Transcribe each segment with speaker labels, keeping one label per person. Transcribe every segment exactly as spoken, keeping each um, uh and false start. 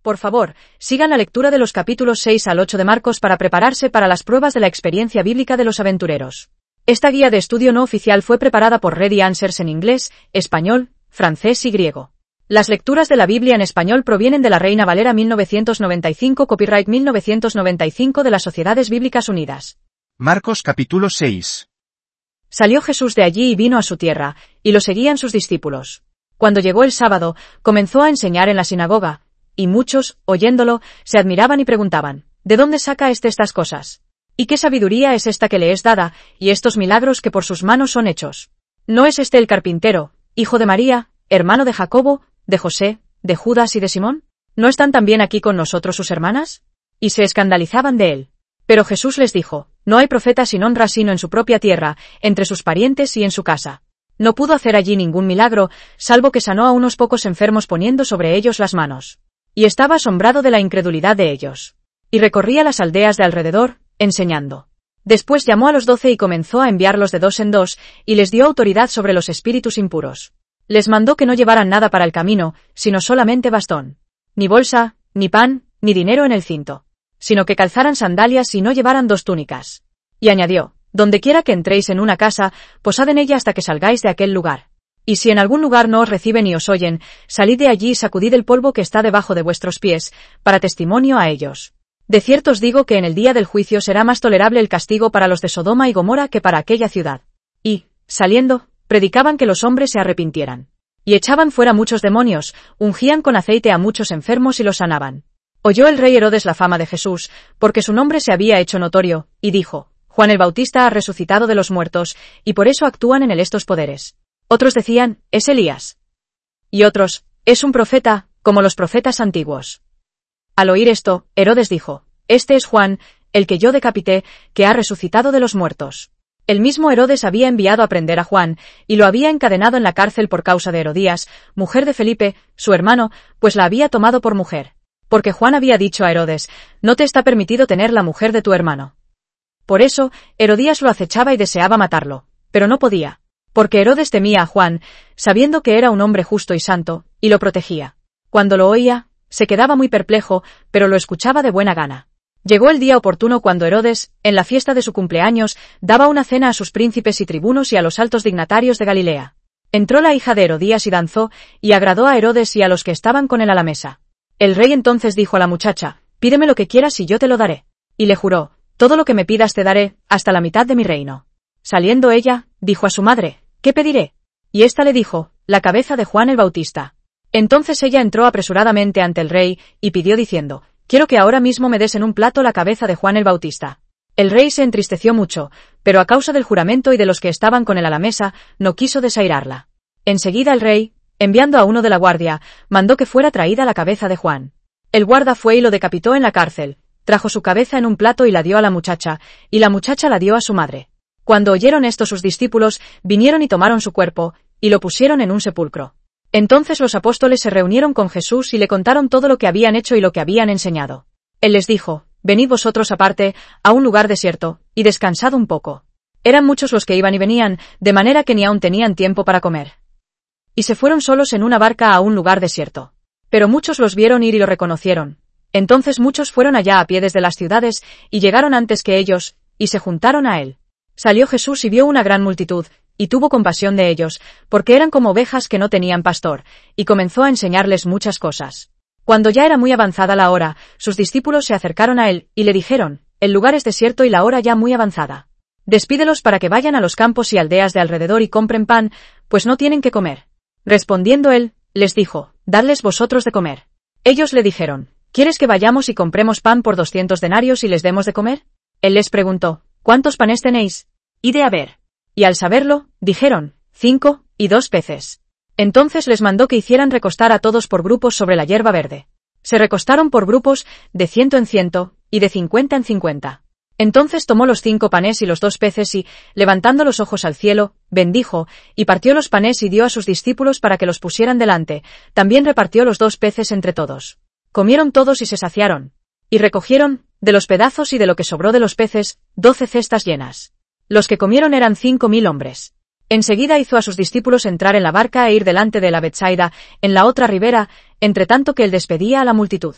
Speaker 1: Por favor, sigan la lectura de los capítulos seis al ocho de Marcos para prepararse para las pruebas de la experiencia bíblica de los aventureros. Esta guía de estudio no oficial fue preparada por Ready Answers en inglés, español, francés y griego. Las lecturas de la Biblia en español provienen de la Reina Valera mil novecientos noventa y cinco, copyright mil novecientos noventa y cinco de las Sociedades Bíblicas Unidas.
Speaker 2: Marcos capítulo seis.
Speaker 1: Salió Jesús de allí y vino a su tierra, y lo seguían sus discípulos. Cuando llegó el sábado, comenzó a enseñar en la sinagoga, y muchos, oyéndolo, se admiraban y preguntaban, ¿de dónde saca éste estas cosas? ¿Y qué sabiduría es esta que le es dada, y estos milagros que por sus manos son hechos? ¿No es este el carpintero, hijo de María, hermano de Jacobo, de José, de Judas y de Simón? ¿No están también aquí con nosotros sus hermanas? Y se escandalizaban de él. Pero Jesús les dijo, no hay profeta sin honra sino en su propia tierra, entre sus parientes y en su casa. No pudo hacer allí ningún milagro, salvo que sanó a unos pocos enfermos poniendo sobre ellos las manos. Y estaba asombrado de la incredulidad de ellos. Y recorría las aldeas de alrededor, enseñando. Después llamó a los doce y comenzó a enviarlos de dos en dos, y les dio autoridad sobre los espíritus impuros. Les mandó que no llevaran nada para el camino, sino solamente bastón. Ni bolsa, ni pan, ni dinero en el cinto. Sino que calzaran sandalias y no llevaran dos túnicas. Y añadió, dondequiera que entréis en una casa, posad en ella hasta que salgáis de aquel lugar. Y si en algún lugar no os reciben y os oyen, salid de allí y sacudid el polvo que está debajo de vuestros pies, para testimonio a ellos. De cierto os digo que en el día del juicio será más tolerable el castigo para los de Sodoma y Gomorra que para aquella ciudad. Y, saliendo, predicaban que los hombres se arrepintieran. Y echaban fuera muchos demonios, ungían con aceite a muchos enfermos y los sanaban. Oyó el rey Herodes la fama de Jesús, porque su nombre se había hecho notorio, y dijo, Juan el Bautista ha resucitado de los muertos, y por eso actúan en él estos poderes. Otros decían, es Elías. Y otros, es un profeta, como los profetas antiguos. Al oír esto, Herodes dijo, este es Juan, el que yo decapité, que ha resucitado de los muertos. El mismo Herodes había enviado a prender a Juan, y lo había encadenado en la cárcel por causa de Herodías, mujer de Felipe, su hermano, pues la había tomado por mujer. Porque Juan había dicho a Herodes, no te está permitido tener la mujer de tu hermano. Por eso, Herodías lo acechaba y deseaba matarlo, pero no podía. Porque Herodes temía a Juan, sabiendo que era un hombre justo y santo, y lo protegía. Cuando lo oía, se quedaba muy perplejo, pero lo escuchaba de buena gana. Llegó el día oportuno cuando Herodes, en la fiesta de su cumpleaños, daba una cena a sus príncipes y tribunos y a los altos dignatarios de Galilea. Entró la hija de Herodías y danzó, y agradó a Herodes y a los que estaban con él a la mesa. El rey entonces dijo a la muchacha, pídeme lo que quieras y yo te lo daré. Y le juró, todo lo que me pidas te daré, hasta la mitad de mi reino. Saliendo ella, dijo a su madre, ¿qué pediré? Y ésta le dijo, la cabeza de Juan el Bautista. Entonces ella entró apresuradamente ante el rey, y pidió diciendo, quiero que ahora mismo me des en un plato la cabeza de Juan el Bautista. El rey se entristeció mucho, pero a causa del juramento y de los que estaban con él a la mesa, no quiso desairarla. Enseguida el rey, enviando a uno de la guardia, mandó que fuera traída la cabeza de Juan. El guarda fue y lo decapitó en la cárcel, trajo su cabeza en un plato y la dio a la muchacha, y la muchacha la dio a su madre. Cuando oyeron esto sus discípulos, vinieron y tomaron su cuerpo, y lo pusieron en un sepulcro. Entonces los apóstoles se reunieron con Jesús y le contaron todo lo que habían hecho y lo que habían enseñado. Él les dijo, venid vosotros aparte, a un lugar desierto, y descansad un poco. Eran muchos los que iban y venían, de manera que ni aún tenían tiempo para comer. Y se fueron solos en una barca a un lugar desierto. Pero muchos los vieron ir y lo reconocieron. Entonces muchos fueron allá a pie desde las ciudades, y llegaron antes que ellos, y se juntaron a él. Salió Jesús y vio una gran multitud, y tuvo compasión de ellos, porque eran como ovejas que no tenían pastor, y comenzó a enseñarles muchas cosas. Cuando ya era muy avanzada la hora, sus discípulos se acercaron a él, y le dijeron, el lugar es desierto y la hora ya muy avanzada. Despídelos para que vayan a los campos y aldeas de alrededor y compren pan, pues no tienen que comer. Respondiendo él, les dijo, dadles vosotros de comer. Ellos le dijeron, ¿quieres que vayamos y compremos pan por doscientos denarios y les demos de comer? Él les preguntó, ¿cuántos panes tenéis? Id a ver. Y al saberlo, dijeron, cinco, y dos peces. Entonces les mandó que hicieran recostar a todos por grupos sobre la hierba verde. Se recostaron por grupos, de ciento en ciento, y de cincuenta en cincuenta. Entonces tomó los cinco panes y los dos peces y, levantando los ojos al cielo, bendijo, y partió los panes y dio a sus discípulos para que los pusieran delante, también repartió los dos peces entre todos. Comieron todos y se saciaron. Y recogieron, de los pedazos y de lo que sobró de los peces, doce cestas llenas. Los que comieron eran cinco mil hombres. Enseguida hizo a sus discípulos entrar en la barca e ir delante de la Betsaida, en la otra ribera, entre tanto que él despedía a la multitud.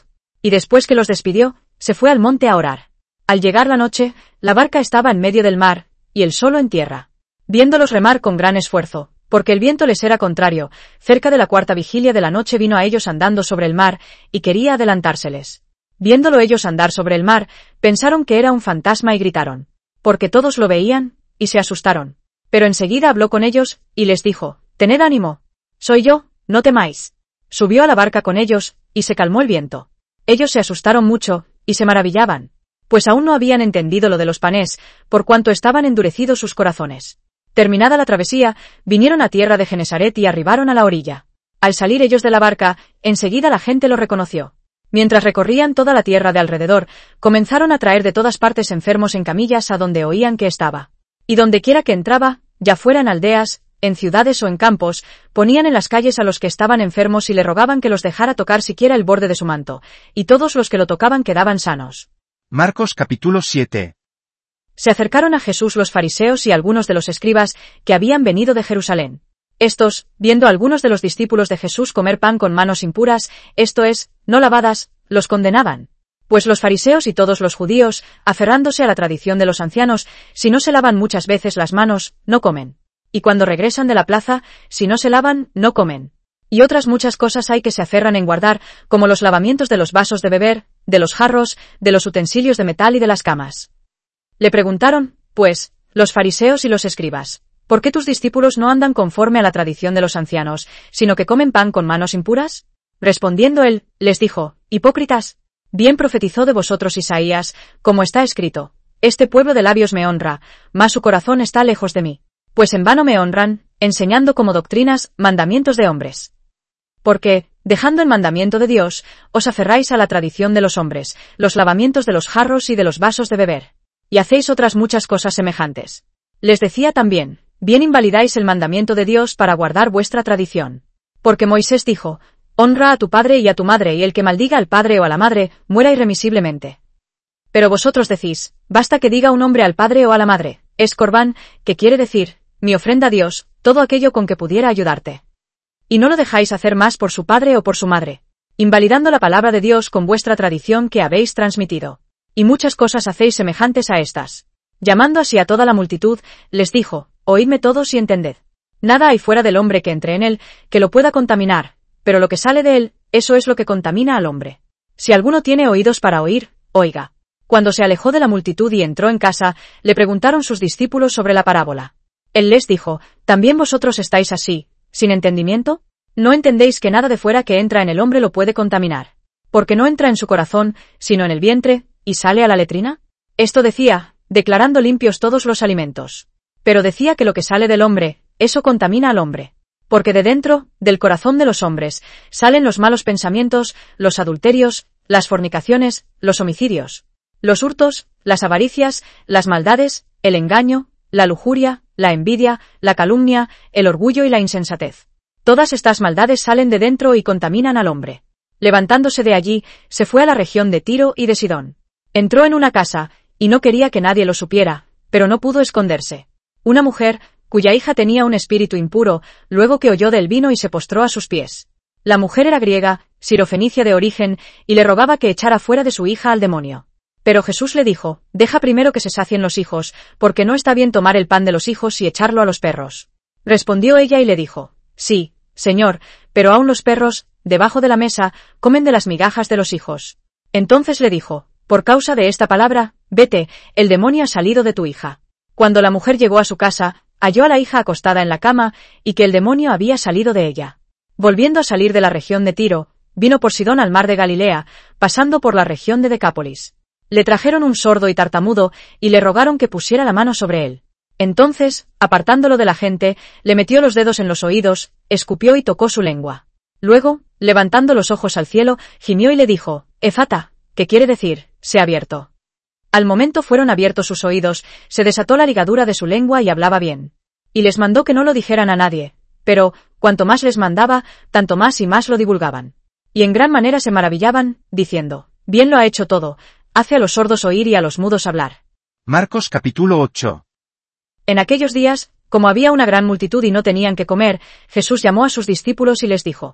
Speaker 1: Y después que los despidió, se fue al monte a orar. Al llegar la noche, la barca estaba en medio del mar, y él solo en tierra. Viéndolos remar con gran esfuerzo, porque el viento les era contrario, cerca de la cuarta vigilia de la noche vino a ellos andando sobre el mar, y quería adelantárseles. Viéndolo ellos andar sobre el mar, pensaron que era un fantasma y gritaron, porque todos lo veían, y se asustaron. Pero enseguida habló con ellos, y les dijo, «Tened ánimo. Soy yo, no temáis». Subió a la barca con ellos, y se calmó el viento. Ellos se asustaron mucho, y se maravillaban, pues aún no habían entendido lo de los panes, por cuanto estaban endurecidos sus corazones. Terminada la travesía, vinieron a tierra de Genesaret y arribaron a la orilla. Al salir ellos de la barca, enseguida la gente lo reconoció. Mientras recorrían toda la tierra de alrededor, comenzaron a traer de todas partes enfermos en camillas a donde oían que estaba. Y dondequiera que entraba, ya fuera en aldeas, en ciudades o en campos, ponían en las calles a los que estaban enfermos y le rogaban que los dejara tocar siquiera el borde de su manto, y todos los que lo tocaban quedaban sanos.
Speaker 2: Marcos capítulo siete.
Speaker 1: Se acercaron a Jesús los fariseos y algunos de los escribas que habían venido de Jerusalén. Estos, viendo a algunos de los discípulos de Jesús comer pan con manos impuras, esto es, no lavadas, los condenaban. Pues los fariseos y todos los judíos, aferrándose a la tradición de los ancianos, si no se lavan muchas veces las manos, no comen. Y cuando regresan de la plaza, si no se lavan, no comen. Y otras muchas cosas hay que se aferran en guardar, como los lavamientos de los vasos de beber, de los jarros, de los utensilios de metal y de las camas. Le preguntaron, pues, los fariseos y los escribas, ¿por qué tus discípulos no andan conforme a la tradición de los ancianos, sino que comen pan con manos impuras? Respondiendo él, les dijo, hipócritas, bien profetizó de vosotros Isaías, como está escrito, este pueblo de labios me honra, mas su corazón está lejos de mí. Pues en vano me honran, enseñando como doctrinas mandamientos de hombres. Porque, dejando el mandamiento de Dios, os aferráis a la tradición de los hombres, los lavamientos de los jarros y de los vasos de beber. Y hacéis otras muchas cosas semejantes. Les decía también, bien invalidáis el mandamiento de Dios para guardar vuestra tradición. Porque Moisés dijo, honra a tu padre y a tu madre, y el que maldiga al padre o a la madre, muera irremisiblemente. Pero vosotros decís, basta que diga un hombre al padre o a la madre, es corbán, que quiere decir, mi ofrenda a Dios, todo aquello con que pudiera ayudarte. Y no lo dejáis hacer más por su padre o por su madre, invalidando la palabra de Dios con vuestra tradición que habéis transmitido. Y muchas cosas hacéis semejantes a estas. Llamando así a toda la multitud, les dijo, oídme todos y entended. Nada hay fuera del hombre que entre en él, que lo pueda contaminar, pero lo que sale de él, eso es lo que contamina al hombre. Si alguno tiene oídos para oír, oiga. Cuando se alejó de la multitud y entró en casa, le preguntaron sus discípulos sobre la parábola. Él les dijo, ¿también vosotros estáis así, sin entendimiento? ¿No entendéis que nada de fuera que entra en el hombre lo puede contaminar? Porque no entra en su corazón, sino en el vientre, y sale a la letrina? Esto decía, declarando limpios todos los alimentos. Pero decía que lo que sale del hombre, eso contamina al hombre. Porque de dentro, del corazón de los hombres, salen los malos pensamientos, los adulterios, las fornicaciones, los homicidios, los hurtos, las avaricias, las maldades, el engaño, la lujuria, la envidia, la calumnia, el orgullo y la insensatez. Todas estas maldades salen de dentro y contaminan al hombre. Levantándose de allí, se fue a la región de Tiro y de Sidón. Entró en una casa, y no quería que nadie lo supiera, pero no pudo esconderse. Una mujer, cuya hija tenía un espíritu impuro, luego que oyó del vino y se postró a sus pies. La mujer era griega, sirofenicia de origen, y le rogaba que echara fuera de su hija al demonio. Pero Jesús le dijo, deja primero que se sacien los hijos, porque no está bien tomar el pan de los hijos y echarlo a los perros. Respondió ella y le dijo, sí, Señor, pero aun los perros, debajo de la mesa, comen de las migajas de los hijos. Entonces le dijo, por causa de esta palabra, vete, el demonio ha salido de tu hija. Cuando la mujer llegó a su casa, halló a la hija acostada en la cama, y que el demonio había salido de ella. Volviendo a salir de la región de Tiro, vino por Sidón al mar de Galilea, pasando por la región de Decápolis. Le trajeron un sordo y tartamudo, y le rogaron que pusiera la mano sobre él. Entonces, apartándolo de la gente, le metió los dedos en los oídos, escupió y tocó su lengua. Luego, levantando los ojos al cielo, gimió y le dijo, Efata, que quiere decir, sea abierto. Al momento fueron abiertos sus oídos, se desató la ligadura de su lengua y hablaba bien. Y les mandó que no lo dijeran a nadie, pero, cuanto más les mandaba, tanto más y más lo divulgaban. Y en gran manera se maravillaban, diciendo, bien lo ha hecho todo, hace a los sordos oír y a los mudos hablar.
Speaker 2: Marcos capítulo ocho.
Speaker 1: En aquellos días, como había una gran multitud y no tenían que comer, Jesús llamó a sus discípulos y les dijo,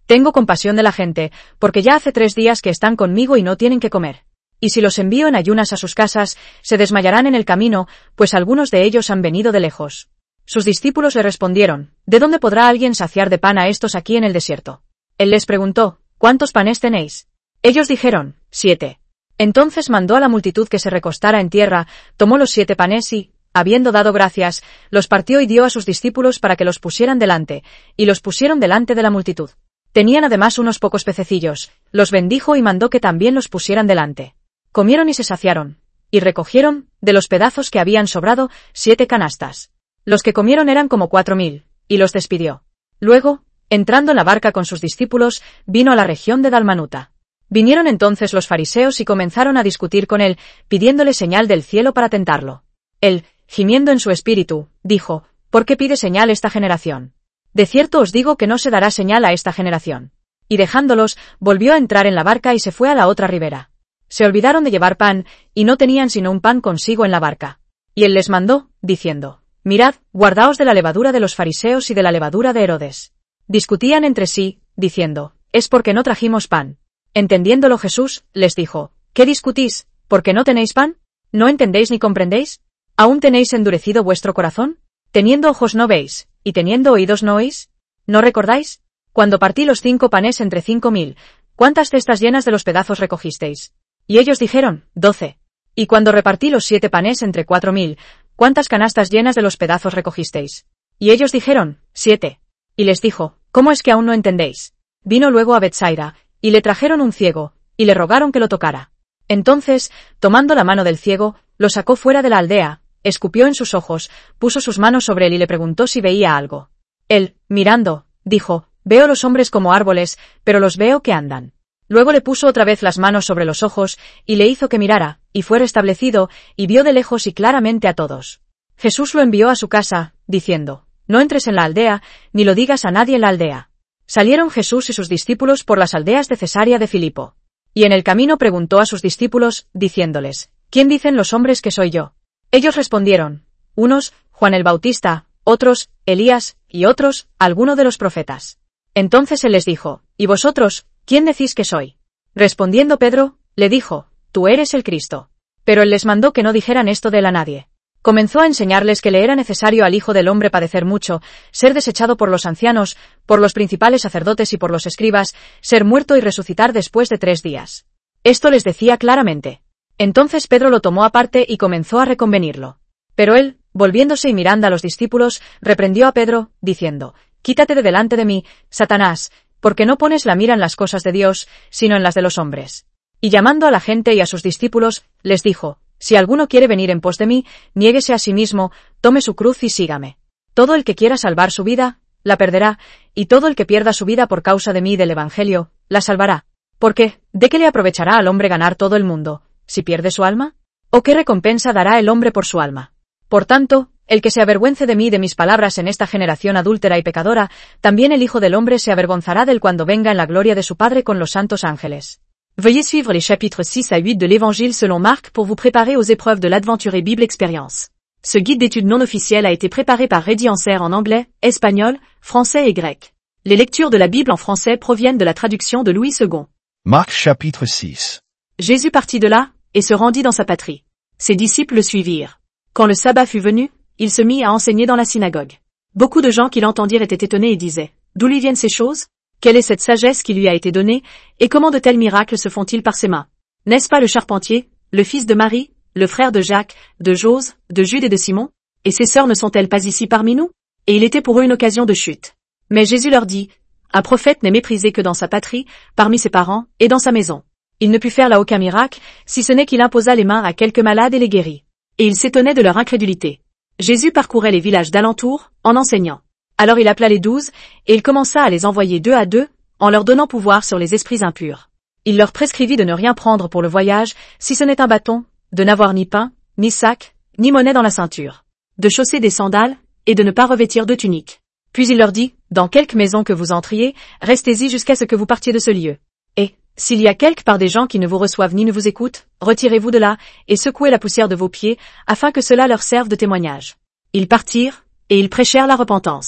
Speaker 1: Tengo compasión de la gente, porque ya hace tres días que están conmigo y no tienen que comer. Y si los envío en ayunas a sus casas, se desmayarán en el camino, pues algunos de ellos han venido de lejos. Sus discípulos le respondieron, ¿de dónde podrá alguien saciar de pan a estos aquí en el desierto? Él les preguntó, ¿cuántos panes tenéis? Ellos dijeron, siete. Entonces mandó a la multitud que se recostara en tierra, tomó los siete panes y, habiendo dado gracias, los partió y dio a sus discípulos para que los pusieran delante, y los pusieron delante de la multitud. Tenían además unos pocos pececillos, los bendijo y mandó que también los pusieran delante. Comieron y se saciaron, y recogieron, de los pedazos que habían sobrado, siete canastas. Los que comieron eran como cuatro mil, y los despidió. Luego, entrando en la barca con sus discípulos, vino a la región de Dalmanuta. Vinieron entonces los fariseos y comenzaron a discutir con él, pidiéndole señal del cielo para tentarlo. Él, gimiendo en su espíritu, dijo, ¿por qué pide señal esta generación? De cierto os digo que no se dará señal a esta generación. Y dejándolos, volvió a entrar en la barca y se fue a la otra ribera. Se olvidaron de llevar pan, y no tenían sino un pan consigo en la barca. Y él les mandó, diciendo, mirad, guardaos de la levadura de los fariseos y de la levadura de Herodes. Discutían entre sí, diciendo, es porque no trajimos pan. Entendiéndolo Jesús, les dijo, ¿qué discutís? ¿Porque no tenéis pan? ¿No entendéis ni comprendéis? ¿Aún tenéis endurecido vuestro corazón? Teniendo ojos no veis, y teniendo oídos no oís. ¿No recordáis? Cuando partí los cinco panes entre cinco mil, ¿cuántas cestas llenas de los pedazos recogisteis? Y ellos dijeron, doce. Y cuando repartí los siete panes entre cuatro mil, ¿cuántas canastas llenas de los pedazos recogisteis? Y ellos dijeron, siete. Y les dijo, ¿cómo es que aún no entendéis? Vino luego a Betsaida, y le trajeron un ciego, y le rogaron que lo tocara. Entonces, tomando la mano del ciego, lo sacó fuera de la aldea, escupió en sus ojos, puso sus manos sobre él y le preguntó si veía algo. Él, mirando, dijo, veo los hombres como árboles, pero los veo que andan. Luego le puso otra vez las manos sobre los ojos, y le hizo que mirara, y fue restablecido, y vio de lejos y claramente a todos. Jesús lo envió a su casa, diciendo, no entres en la aldea, ni lo digas a nadie en la aldea. Salieron Jesús y sus discípulos por las aldeas de Cesarea de Filipo. Y en el camino preguntó a sus discípulos, diciéndoles, ¿quién dicen los hombres que soy yo? Ellos respondieron, unos, Juan el Bautista, otros, Elías, y otros, alguno de los profetas. Entonces él les dijo, ¿y vosotros, quién decís que soy? Respondiendo Pedro, le dijo, tú eres el Cristo. Pero él les mandó que no dijeran esto de él a nadie. Comenzó a enseñarles que le era necesario al Hijo del Hombre padecer mucho, ser desechado por los ancianos, por los principales sacerdotes y por los escribas, ser muerto y resucitar después de tres días. Esto les decía claramente. Entonces Pedro lo tomó aparte y comenzó a reconvenirlo. Pero él, volviéndose y mirando a los discípulos, reprendió a Pedro, diciendo, quítate de delante de mí, Satanás, porque no pones la mira en las cosas de Dios, sino en las de los hombres. Y llamando a la gente y a sus discípulos, les dijo, si alguno quiere venir en pos de mí, niéguese a sí mismo, tome su cruz y sígame. Todo el que quiera salvar su vida, la perderá, y todo el que pierda su vida por causa de mí y del Evangelio, la salvará. Porque, ¿de qué le aprovechará al hombre ganar todo el mundo, si pierde su alma? ¿O qué recompensa dará el hombre por su alma? Por tanto, el que se avergüence de mí y de mis palabras en esta generación adúltera y pecadora, también el Hijo del Hombre se avergonzará de él cuando venga en la gloria de su Padre con los santos ángeles.
Speaker 3: Veuillez suivre les chapitres six à huit de l'Évangile selon Marc pour vous préparer aux épreuves de l'Adventurée Bible Experience. Ce guide d'études non officiel a été préparé par Reddy Anser en anglais, espagnol, français et grec. Les lectures de la Bible en français proviennent de la traduction de Louis Second.
Speaker 2: Marc chapitre six.
Speaker 3: Jésus partit de là, et se rendit dans sa patrie. Ses disciples le suivirent. Quand le sabbat fut venu, il se mit à enseigner dans la synagogue. Beaucoup de gens qui l'entendirent étaient étonnés et disaient, d'où lui viennent ces choses? Quelle est cette sagesse qui lui a été donnée, et comment de tels miracles se font-ils par ses mains? N'est-ce pas le charpentier, le fils de Marie, le frère de Jacques, de Jose, de Jude et de Simon? Et ses sœurs ne sont-elles pas ici parmi nous? Et il était pour eux une occasion de chute. Mais Jésus leur dit, un prophète n'est méprisé que dans sa patrie, parmi ses parents, et dans sa maison. Il ne put faire là aucun miracle, si ce n'est qu'il imposa les mains à quelques malades et les guérit. Et il s'étonnait de leur incrédulité. Jésus parcourait les villages d'alentour, en enseignant. Alors il appela les douze, et il commença à les envoyer deux à deux, en leur donnant pouvoir sur les esprits impurs. Il leur prescrivit de ne rien prendre pour le voyage, si ce n'est un bâton, de n'avoir ni pain, ni sac, ni monnaie dans la ceinture, de chausser des sandales, et de ne pas revêtir de tunique. Puis il leur dit, dans quelque maison que vous entriez, restez-y jusqu'à ce que vous partiez de ce lieu. Et, s'il y a quelque part des gens qui ne vous reçoivent ni ne vous écoutent, retirez-vous de là, et secouez la poussière de vos pieds, afin que cela leur serve de témoignage. Ils partirent, et ils prêchèrent la repentance.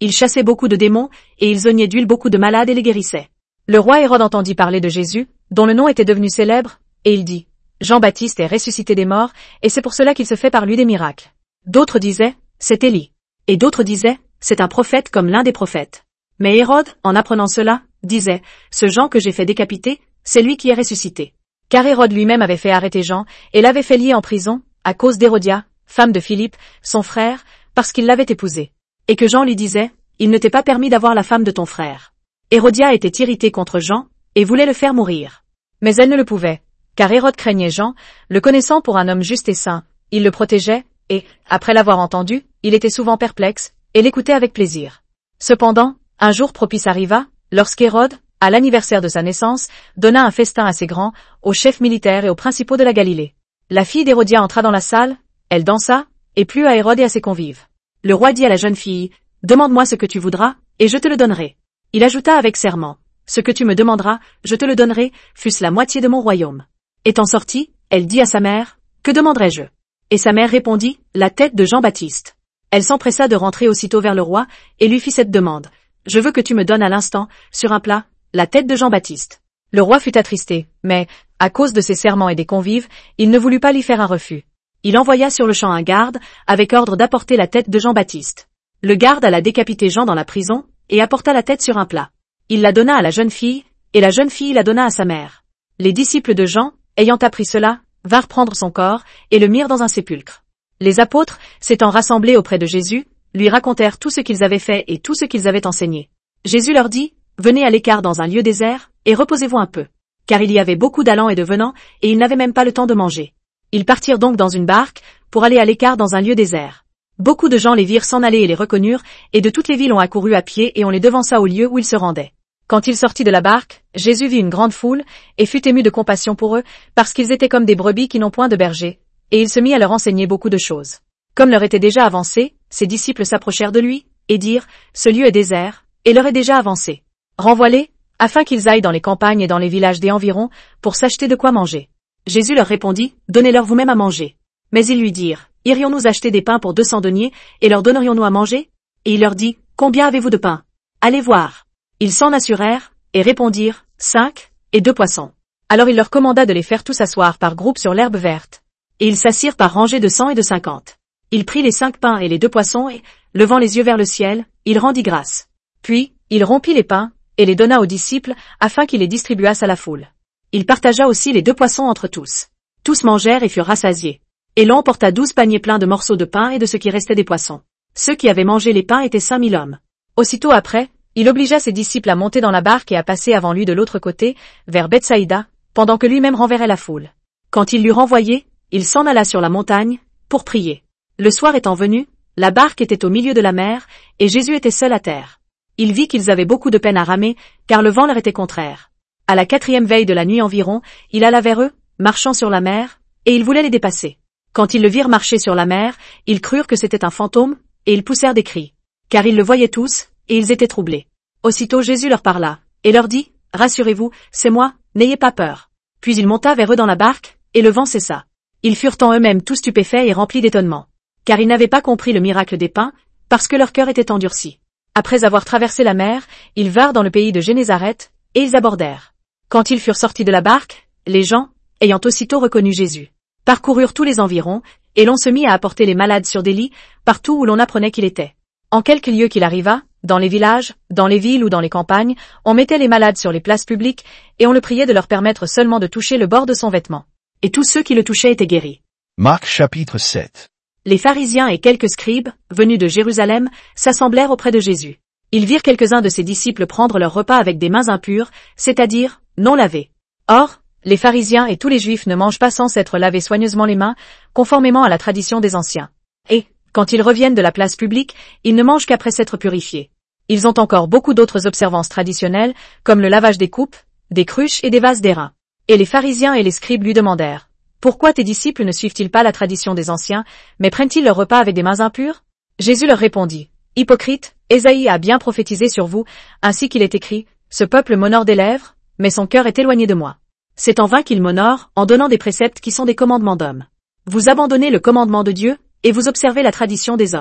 Speaker 3: Ils chassaient beaucoup de démons, et ils oignaient d'huile beaucoup de malades et les guérissaient.
Speaker 1: Le roi Hérode entendit parler de Jésus, dont le nom était devenu célèbre, et il dit, Jean-Baptiste est ressuscité des morts, et c'est pour cela qu'il se fait par lui des miracles.
Speaker 3: D'autres disaient, c'est Élie. Et d'autres disaient, c'est un prophète comme l'un des prophètes. Mais Hérode, en apprenant cela, disait, ce Jean que j'ai fait décapiter, c'est lui qui est ressuscité.
Speaker 1: Car Hérode lui-même avait fait arrêter Jean, et l'avait fait lier en prison, à cause d'Hérodia, femme de Philippe, son frère, parce qu'il l'avait épousée.
Speaker 3: Et que Jean lui disait, il ne t'est pas permis d'avoir la femme de ton frère. Hérodia était irritée contre Jean, et voulait le faire mourir.
Speaker 1: Mais elle ne le pouvait, car Hérode craignait Jean, le connaissant pour un homme juste et saint, il le protégeait, et, après l'avoir entendu, il était souvent perplexe, et l'écoutait avec plaisir. Cependant, un jour propice arriva, lorsqu'Hérode, à l'anniversaire de sa naissance, donna un festin assez grand, aux chefs militaires et aux principaux de la Galilée. La fille d'Hérodia entra dans la salle, elle dansa, et plut à Hérode et à ses convives.
Speaker 3: Le roi dit à la jeune fille, demande-moi ce que tu voudras, et je te le donnerai. Il ajouta avec serment, ce que tu me demanderas, je te le donnerai, fût-ce la moitié de mon royaume. Étant sortie, elle dit à sa mère, que demanderai-je? Et sa mère répondit, la tête de Jean-Baptiste. Elle s'empressa de rentrer aussitôt vers le roi, et lui fit cette demande. Je veux que tu me donnes à l'instant, sur un plat, la tête de Jean-Baptiste.
Speaker 1: Le roi fut attristé, mais, à cause de ses serments et des convives, il ne voulut pas lui faire un refus.
Speaker 3: Il envoya sur le champ un garde, avec ordre d'apporter la tête de Jean-Baptiste. Le garde alla décapiter Jean dans la prison, et apporta la tête sur un plat. Il la donna à la jeune fille, et la jeune fille la donna à sa mère. Les disciples de Jean, ayant appris cela, vinrent prendre son corps, et le mirent dans un sépulcre. Les apôtres, s'étant rassemblés auprès de Jésus, lui racontèrent tout ce qu'ils avaient fait et tout ce qu'ils avaient enseigné. Jésus leur dit, venez à l'écart dans un lieu désert, et reposez-vous un peu. Car il y avait beaucoup d'allants et de venants, et ils n'avaient même pas le temps de manger. Ils partirent donc dans une barque, pour aller à l'écart dans un lieu désert. Beaucoup de gens les virent s'en aller et les reconnurent, et de toutes les villes ont accouru à pied et on les devança au lieu où ils se rendaient. Quand il sortit de la barque, Jésus vit une grande foule, et fut ému de compassion pour eux, parce qu'ils étaient comme des brebis qui n'ont point de berger, et il se mit à leur enseigner beaucoup de choses. Comme leur était déjà avancé, ses disciples s'approchèrent de lui, et dirent, ce lieu est désert, et leur est déjà avancé. Renvoie-les, afin qu'ils aillent dans les campagnes et dans les villages des environs, pour s'acheter de quoi manger. Jésus leur répondit, donnez-leur vous-même à manger. Mais ils lui dirent, irions-nous acheter des pains pour deux cents deniers, et leur donnerions-nous à manger? Et il leur dit, combien avez-vous de pain? Allez voir. Ils s'en assurèrent, et répondirent, cinq, et deux poissons.
Speaker 1: Alors il leur commanda de les faire tous asseoir par groupes sur l'herbe verte.
Speaker 3: Et ils s'assirent par rangées de cent et de cinquante. Il prit les cinq pains et les deux poissons et, levant les yeux vers le ciel, il rendit grâce.
Speaker 1: Puis, il rompit les pains, et les donna aux disciples, afin qu'ils les distribuassent à la foule.
Speaker 3: Il partagea aussi les deux poissons entre tous. Tous mangèrent et furent rassasiés. Et l'on porta douze paniers pleins de morceaux de pain et de ce qui restait des poissons. Ceux qui avaient mangé les pains étaient cinq mille hommes.
Speaker 1: Aussitôt après, il obligea ses disciples à monter dans la barque et à passer avant lui de l'autre côté, vers Bethsaïda, pendant que lui-même renverrait la foule.
Speaker 3: Quand il l'eut renvoyé, il s'en alla sur la montagne, pour prier. Le soir étant venu, la barque était au milieu de la mer, et Jésus était seul à terre. Il vit qu'ils avaient beaucoup de peine à ramer, car le vent leur était contraire. À la quatrième veille de la nuit environ, il alla vers eux, marchant sur la mer, et il voulait les dépasser. Quand ils le virent marcher sur la mer, ils crurent que c'était un fantôme, et ils poussèrent des cris. Car ils le voyaient tous, et ils étaient troublés. Aussitôt Jésus leur parla, et leur dit, rassurez-vous, c'est moi, n'ayez pas peur. Puis il monta vers eux dans la barque, et le vent cessa. Ils furent en eux-mêmes tous stupéfaits et remplis d'étonnement. Car ils n'avaient pas compris le miracle des pains, parce que leur cœur était endurci. Après avoir traversé la mer, ils vinrent dans le pays de Génézareth, et ils abordèrent. Quand ils furent sortis de la barque, les gens, ayant aussitôt reconnu Jésus, parcoururent tous les environs, et l'on se mit à apporter les malades sur des lits, partout où l'on apprenait qu'il était. En quelque lieu qu'il arriva, dans les villages, dans les villes ou dans les campagnes, on mettait les malades sur les places publiques, et on le priait de leur permettre seulement de toucher le bord de son vêtement. Et tous ceux qui le touchaient étaient guéris.
Speaker 2: Marc chapitre sept.
Speaker 3: Les pharisiens et quelques scribes, venus de Jérusalem, s'assemblèrent auprès de Jésus. Ils virent quelques-uns de ses disciples prendre leur repas avec des mains impures, c'est-à-dire, non lavées. Or, les pharisiens et tous les juifs ne mangent pas sans s'être lavés soigneusement les mains, conformément à la tradition des anciens. Et, quand ils reviennent de la place publique, ils ne mangent qu'après s'être purifiés. Ils ont encore beaucoup d'autres observances traditionnelles, comme le lavage des coupes, des cruches et des vases d'airain. Et les pharisiens et les scribes lui demandèrent, « Pourquoi tes disciples ne suivent-ils pas la tradition des anciens, mais prennent-ils leur repas avec des mains impures ?» Jésus leur répondit, « Hypocrite, Ésaïe a bien prophétisé sur vous, ainsi qu'il est écrit, « Ce peuple m'honore des lèvres, mais son cœur est éloigné de moi. » C'est en vain qu'il m'honore, en donnant des préceptes qui sont des commandements d'hommes. Vous abandonnez le commandement de Dieu, et vous observez la tradition des hommes.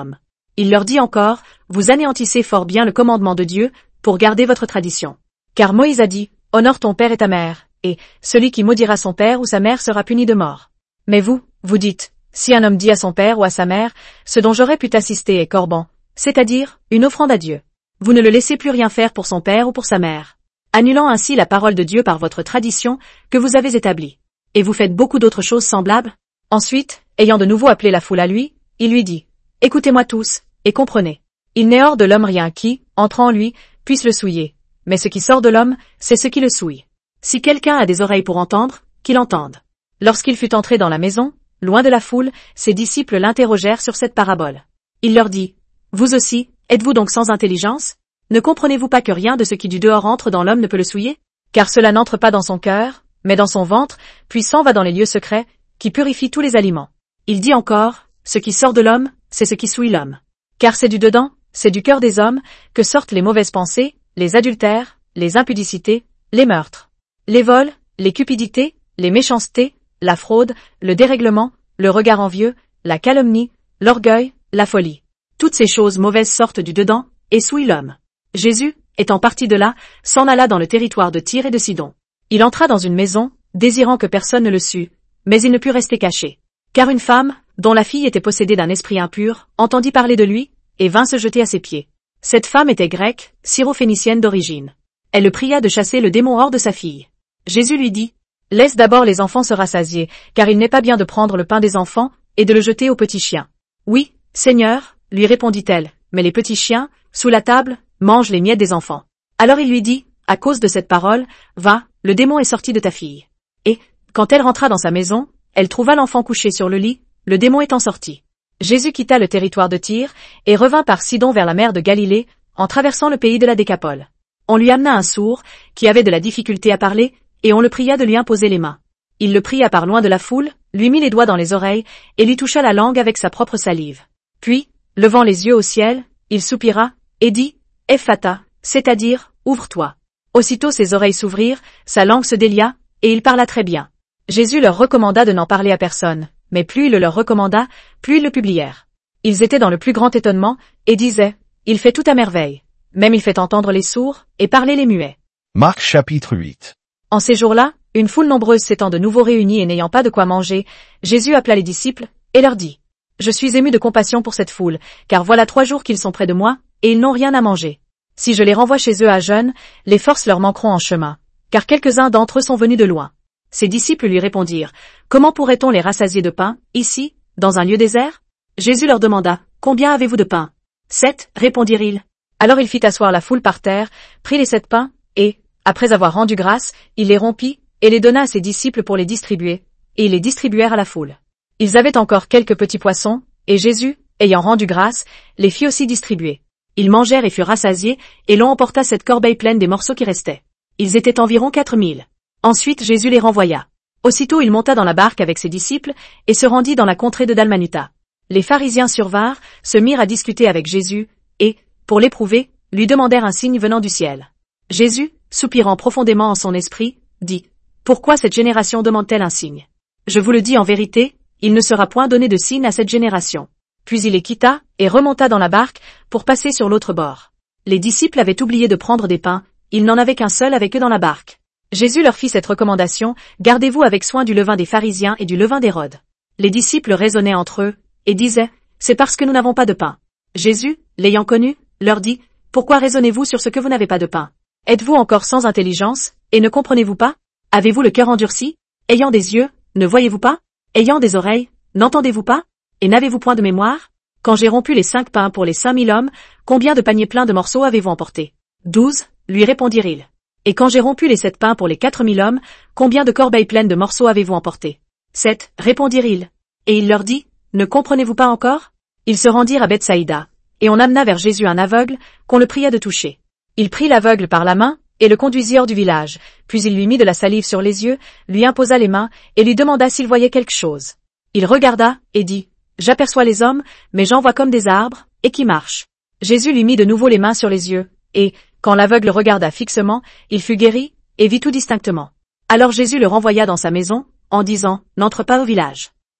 Speaker 3: Il leur dit encore, vous anéantissez fort bien le commandement de Dieu, pour garder votre tradition.
Speaker 1: Car Moïse a dit, honore ton père et ta mère, et celui qui maudira son père ou sa mère sera puni de mort. Mais vous, vous dites, si un homme dit à son père ou à sa mère, ce dont j'aurais pu t'assister est corban, c'est-à-dire, une offrande à Dieu. Vous ne le laissez plus rien faire pour son père ou pour sa mère, annulant ainsi la parole de Dieu par votre tradition, que vous avez établie. Et vous faites beaucoup d'autres choses semblables? Ensuite, ayant de nouveau appelé la foule à lui, il lui dit, écoutez-moi tous, et comprenez. Il n'est hors de l'homme rien qui, entrant en lui, puisse le souiller. Mais ce qui sort de l'homme, c'est ce qui le souille. Si quelqu'un a des oreilles pour entendre, qu'il entende. Lorsqu'il fut entré dans la maison, loin de la foule, ses disciples l'interrogèrent sur cette parabole. Il leur dit, vous aussi, êtes-vous donc sans intelligence? Ne comprenez-vous pas que rien de ce qui du dehors entre dans l'homme ne peut le souiller? Car cela n'entre pas dans son cœur, mais dans son ventre, puis s'en va dans les lieux secrets, qui purifient tous les aliments. Il dit encore, ce qui sort de l'homme, c'est ce qui souille l'homme. Car c'est du dedans, c'est du cœur des hommes, que sortent les mauvaises pensées, les adultères, les impudicités, les meurtres, les vols, les cupidités, les méchancetés, la fraude, le dérèglement, le regard envieux, la calomnie, l'orgueil, la folie. Toutes ces choses mauvaises sortent du dedans, et souillent l'homme. Jésus, étant parti de là, s'en alla dans le territoire de Tyr et de Sidon. Il entra dans une maison, désirant que personne ne le sût, mais il ne put rester caché. Car une femme, dont la fille était possédée d'un esprit impur, entendit parler de lui, et vint se jeter à ses pieds. Cette femme était grecque, syrophénicienne d'origine. Elle le pria de chasser le démon hors de sa fille. Jésus lui dit, « Laisse d'abord les enfants se rassasier, car il n'est pas bien de prendre le pain des enfants, et de le jeter aux petits chiens. »« Oui, Seigneur, lui répondit-elle, mais les petits chiens, sous la table, mangent les miettes des enfants. » Alors il lui dit, « À cause de cette parole, va, le démon est sorti de ta fille. » Et, quand elle rentra dans sa maison, elle trouva l'enfant couché sur le lit, le démon étant sorti. Jésus quitta le territoire de Tyr, et revint par Sidon vers la mer de Galilée, en traversant le pays de la Décapole. On lui amena un sourd, qui avait de la difficulté à parler, et on le pria de lui imposer les mains. Il le pria par loin de la foule, lui mit les doigts dans les oreilles, et lui toucha la langue avec sa propre salive. Puis, levant les yeux au ciel, il soupira, et dit, « Ephata », c'est-à-dire, « Ouvre-toi ». Aussitôt ses oreilles s'ouvrirent, sa langue se délia, et il parla très bien. Jésus leur recommanda de n'en parler à personne, mais plus il le leur recommanda, plus ils le publièrent. Ils étaient dans le plus grand étonnement, et disaient, « Il fait tout à merveille. Même il fait entendre les sourds, et parler les muets. »
Speaker 2: Marc chapitre huit.
Speaker 1: En ces jours-là, une foule nombreuse s'étant de nouveau réunie et n'ayant pas de quoi manger, Jésus appela les disciples, et leur dit, « Je suis ému de compassion pour cette foule, car voilà trois jours qu'ils sont près de moi, et ils n'ont rien à manger. Si je les renvoie chez eux à jeûne, les forces leur manqueront en chemin, car quelques-uns d'entre eux sont venus de loin. » Ses disciples lui répondirent, « Comment pourrait-on les rassasier de pain, ici, dans un lieu désert? » Jésus leur demanda, « Combien avez-vous de pain? » Sept, répondirent-ils. Alors il fit asseoir la foule par terre, prit les sept pains, et, après avoir rendu grâce, il les rompit, et les donna à ses disciples pour les distribuer, et ils les distribuèrent à la foule. Ils avaient encore quelques petits poissons, et Jésus, ayant rendu grâce, les fit aussi distribuer. Ils mangèrent et furent rassasiés, et l'on emporta cette corbeille pleine des morceaux qui restaient. Ils étaient environ quatre mille. Ensuite Jésus les renvoya. Aussitôt il monta dans la barque avec ses disciples, et se rendit dans la contrée de Dalmanuta. Les pharisiens survinrent, se mirent à discuter avec Jésus, et, pour l'éprouver, lui demandèrent un signe venant du ciel. Jésus, soupirant profondément en son esprit, dit, « Pourquoi cette génération demande-t-elle un signe? Je vous le dis en vérité, il ne sera point donné de signe à cette génération. » Puis il les quitta, et remonta dans la barque, pour passer sur l'autre bord. Les disciples avaient oublié de prendre des pains, ils n'en avaient qu'un seul avec eux dans la barque. Jésus leur fit cette recommandation, « Gardez-vous avec soin du levain des pharisiens et du levain d'Hérode. » Les disciples raisonnaient entre eux, et disaient, « C'est parce que nous n'avons pas de pain. » Jésus, l'ayant connu, leur dit, « Pourquoi raisonnez-vous sur ce que vous n'avez pas de pain? Êtes-vous encore sans intelligence, et ne comprenez-vous pas? Avez-vous le cœur endurci? Ayant des yeux, ne voyez-vous pas? Ayant des oreilles, n'entendez-vous pas? Et n'avez-vous point de mémoire? Quand j'ai rompu les cinq pains pour les cinq mille hommes, combien de paniers pleins de morceaux avez-vous emporté? Douze, lui répondirent-ils. Et quand j'ai rompu les sept pains pour les quatre mille hommes, combien de corbeilles pleines de morceaux avez-vous emporté? Sept, répondirent-ils. Et il leur dit, ne comprenez-vous pas encore? Ils se rendirent à Bethsaïda, et on amena vers Jésus un aveugle, qu'on le pria de toucher. Il prit l'aveugle par la main, et le conduisit hors du village, puis il lui mit de la salive sur les yeux, lui imposa les mains, et lui demanda s'il voyait quelque chose. Il regarda, et dit, j'aperçois les hommes, mais j'en vois comme des arbres, et qui marchent. Jésus lui mit de nouveau les mains sur les yeux, et, quand l'aveugle regarda fixement, il fut guéri, et vit tout distinctement. Alors Jésus le renvoya dans sa maison, en disant, n'entre pas au village.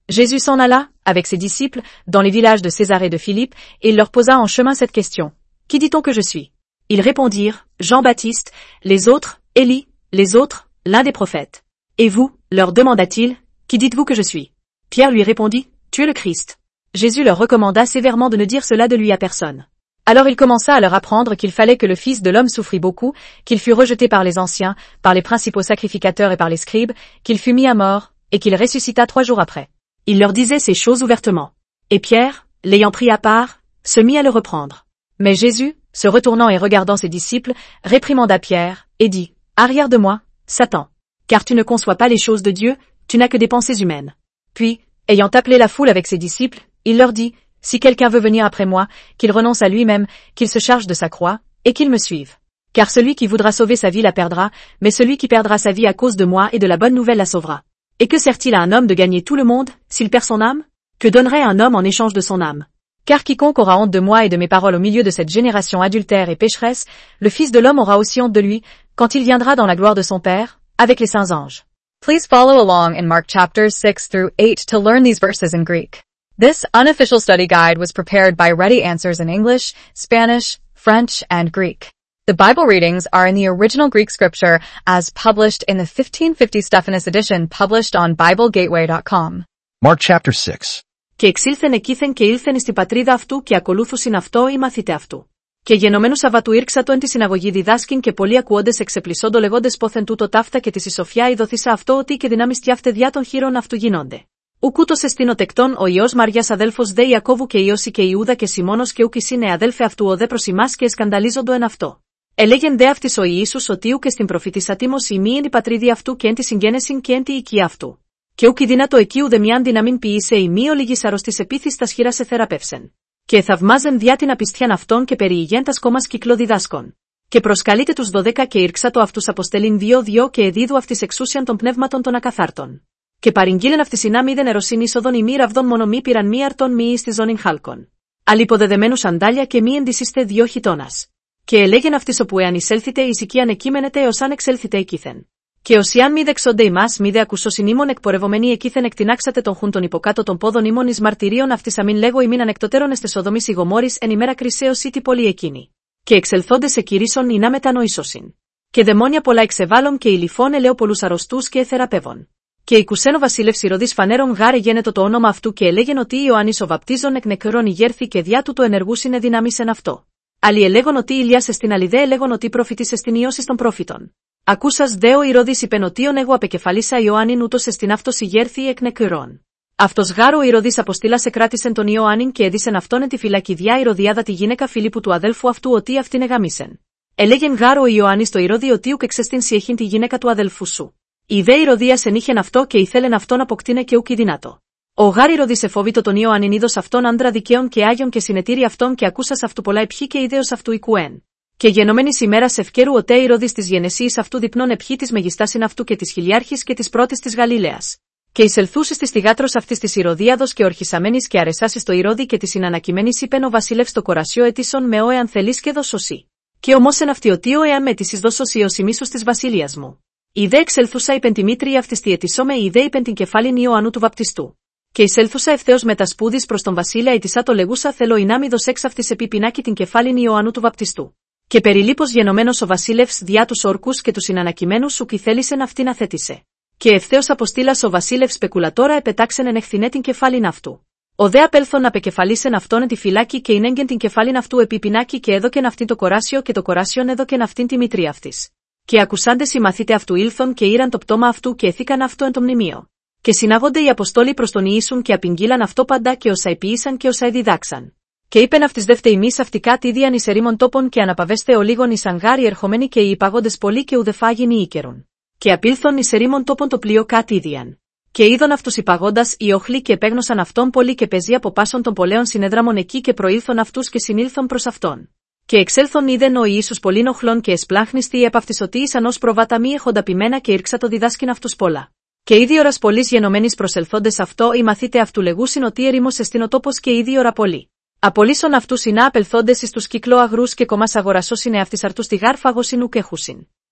Speaker 1: Jésus s'en alla, avec ses disciples, dans les villages de Césarée de Philippe, et il leur posa en chemin cette question. Qui dit-on que je suis?
Speaker 3: Ils répondirent, Jean-Baptiste, les autres, Élie, les autres, l'un des prophètes. Et vous, leur demanda-t-il, qui dites-vous que je suis? Pierre lui répondit, tu es le Christ.
Speaker 1: Jésus leur recommanda sévèrement de ne dire cela de lui à personne. Alors il commença à leur apprendre qu'il fallait que le Fils de l'homme souffrit beaucoup, qu'il fût rejeté par les anciens, par les principaux sacrificateurs et par les scribes, qu'il fût mis à mort, et qu'il ressuscita trois jours après.
Speaker 3: Il leur disait ces choses ouvertement. Et Pierre, l'ayant pris à part, se mit à le reprendre.
Speaker 1: Mais Jésus, se retournant et regardant ses disciples, réprimanda Pierre, et dit, arrière de moi, Satan.
Speaker 3: Car tu ne conçois pas les choses de Dieu, tu n'as que des pensées humaines.
Speaker 1: Puis, ayant appelé la foule avec ses disciples, il leur dit, si quelqu'un veut venir après moi, qu'il renonce à lui-même, qu'il se charge de sa croix, et qu'il me suive. Car celui qui voudra sauver sa vie la perdra, mais celui qui perdra sa vie à cause de moi et de la bonne nouvelle la sauvera. Et que sert-il à un homme de gagner tout le monde, s'il perd son âme? Que donnerait un homme en échange de son âme? Car quiconque aura honte de moi et de mes paroles au milieu de cette génération adultère et pécheresse, le Fils de l'homme aura aussi honte de lui, quand il viendra dans la gloire de son Père, avec les saints anges.
Speaker 4: Please follow along in Mark chapters six through eight to learn these verses in Greek. This unofficial study guide was prepared by Ready Answers in English, Spanish, French, and Greek. The Bible readings are in the original Greek scripture as published in the fifteen fifty Stephanus edition published on Bible Gateway dot com.
Speaker 2: Mark chapter six.
Speaker 3: Και εξήλθεν εκείθεν και ήλθεν εις την πατρίδα αυτού και ακολούθουσιν αυτό οι μαθήτε αυτού. Και γενομένου Σαββατού ήρξατο εν τη συναγωγή διδάσκην και πολλοί ακουόντες εξεπλησόντο λεγόντες πόθεν τούτο ταύτα και της ισοφιά ειδωθήσα αυτό ότι και δυνάμεις τιάφτε διά των χείρων αυτού γίνονται. Ουκ ούτως εστίν ο τεκτών ο Υιός Μαριάς αδέλφος δε Ιακώβου και Ιώση και Ιούδα και Σιμώνος και ουκ εισήνε αδέλφε αυτού ο δε προς ημάς και εσκανταλίζοντο εν αυτό. Ελέγεν δε αυτής ο Ιησούς ότι ουκ εστιν προφήτησα τίμος ημί εν η πατρίδη αυτού και εν τη συγγένεσιν και εν τη οικία αυτού. Και ουκ δυνατό εκεί ουδε μιαν δυναμήν ποιήσε ημί ο λίγης αρρωστής επίθης τας χείρας εθεραπεύσεν. Και θαυμάζεν διά την απιστιαν αυτών και περιηγέν τας κόμμας κυκλοδιδάσκων. Και προσκαλείται τους δωδέκα και ήρξατο αυτούς αποστελήν δύο-δύο και εδίδου αυτής εξούσιαν των πνεύματων των ακαθάρτων. Και παρηγγείλεν αυτή συνά μηδεν ερωσήν είσοδον ημί ραβδόν μόνο μη πήραν μη αρτών μη εις τη ζώνην χάλκων. Αλυποδεδεμένου σαντάλια και μη ενδυσίστε δύο χιτώνας. Και ελέγεν αυτής όπου εάν εισέλθητε εις οικίαν εκείμενετε έως αν εξέλθητε εκείθεν. Και οσιάν μη δεξόνται ημάς μη δε ακουσώσιν ήμων εκπορευομένοι εκείθεν εκτινάξατε τον χούν των υποκάτω των πόδων ήμων εις μαρτυρίων αυτής αμήν λέγω ημίν ανεκτοτέρων εστε Σοδομής η Γομόρης εν ημέρα κρίσεως ή τη πόλη εκείνη. Και εξελθόντες εκηρύσσον ή να μετανοήσωσιν. Και δαιμόνια πολλά εξεβάλλον και ηλιφών ελέω πολλούς αρρωστούς και εθεραπεύων. Και οικουσέν ο βασίλευς Ηρωδής φανέρων γάρε γένετο το όνομα αυτού και ελέγεν ότι Ιωάννης ο βαπτίζων εκ νεκρών ηγέρθη και διά του το ενεργούσιν εδυνάμισεν αυτό. Άλλοι ελέγον ότι Ηλιάς εστιν αλληδέ ελέγον ότι προφητής εστιν Υιός των πρόφητων. Ακούσας δε ο Ηρωδής είπεν ότι εγώ απεκεφαλίσα Ιωάννην ούτως εστιν αυτός ηγέρθη εκ νεκρών. Αυτός γάρο ο Ηρωδής αποστήλας εκράτησεν τον Ιωάννην και εδίσεν αυτόν εν τη φυλακή διά Ηρωδιάδα τη γυναίκα Φιλίππου του αδέλφου αυτού ότι αυτήν εγαμίσεν. Ελέγεν γάρο ο Ιωάννης το Ηρώδη ότι ουκ εξεστίν σιεχήν τη γυναίκα του αδελφού σου. Η δε Ηρωδίας ενήχεν αυτό και ήθελεν αυτόν αποκτήνε και ουκ δυνατό. Ο γάρ Ηρωδής εφόβητο τον Ιωάννην είδος αυτόν άντρα δικαίων και άγιον και συνετήρη αυτόν και ακούσας αυτού πολλά επιχεί και ιδέως αυτού οικουέν. Και γενομένης ημέρας ευκαιρού οτέ Ηρωδής της γενεσίης αυτού διπνών επιχεί της μεγιστάσιν αυτού και της χιλιάρχης και της πρώτης της Γαλιλαίας. Και εισελθούσης της θυγάτρος αυτής της Ηρωδίαδος και ορχισαμένης και αρεσάσης το Ηρώδη και της συνανακειμένης είπεν ο βασίλευς το κορασιό ετήσον με ο εαν θελείς και δώσωσι. Και ομόσεν αυτή ότι ο εαν μέτησις δώσωσι ως ημίσους της βασιλείας μου. Η δε εξελθούσα είπεν τη μήτρη αυτής τη ετησόμε η δε είπεν την κεφάλην Ιωάννου του βαπτιστού. Και εισέλθουσα ευθέως με τα σπούδης προς τον βασίλεια ετησά το λεγούσα θέλω η νάμιδος εξ αυτής επίπινάκη την κεφάλην Ιωάννου του βαπτιστού. Και περιλίπως γενομένος ο βασίλευς διά τους όρκους και τους συνανακειμένους σου κι θέλησεν αυτήν αθέτησε. Και ευθέως αποστήλας ο βασίλευς σπεκουλατόρα επετάξεν εν εχθινέ την κεφάλην αυτού. Ο δε απέλθον απεκεφαλίσεν αυτόν εν τη φυλάκη και εινέγγεν την κεφάλην αυτού επίπινάκη και έδωκεν αυτήν το κοράσιο και το κοράσιον έδωκεν αυτήν τη μητρή αυτής. Και ακουσάντες οι μαθήτε αυτού ήλθον και ήραν το πτώμα αυτού και έθηκαν αυτό εν το μνημείο. Και συνάγονται οι αποστόλοι προς τον Ιησούν και απηγγείλαν αυτό παντά και όσα επίησαν και όσα εδιδάξαν. Και είπεν αυτής δεύτε ημείς αυτικά τίδιαν εις ερήμων τόπων και αναπαβέστε ο λίγον εις αγγάρι ερχομένοι και οι υπαγόντες πολλοί και ουδεφάγιν οι ίκερον. Και απήλθον εις ερήμων τόπων το πλοίο κατήδιαν. Και είδον αυτούς υπαγόντας οι οχλοί και επέγνωσαν αυτόν πολλοί και πεζοί από πάσων των πολέων συνέδραμων εκεί και προήλθον αυτούς και συνήλθον προς αυτόν. Και εξέλθον είδεν ο Ιησούς πολλήν οχλών και εσπλάχνιστη επ' αυτής ότι ήσαν ως προβάτα μη έχοντα πειμένα και ήρξα το διδάσκην αυτούς πολλά. Και ήδη ώρας πολλής γενομένης προσελθόντες αυτό οι μαθήτε αυτού λεγούσιν ότι ερήμος εστιν ο τόπος και ήδη ώρα πολύ. Απολύσον αυτούς συνά απελθόντες εις τους κυκλό αγρούς και κομμάς αγορασώσιν εαυτής αρτούς τη γάρ φαγωσιν ουκ έχουσιν.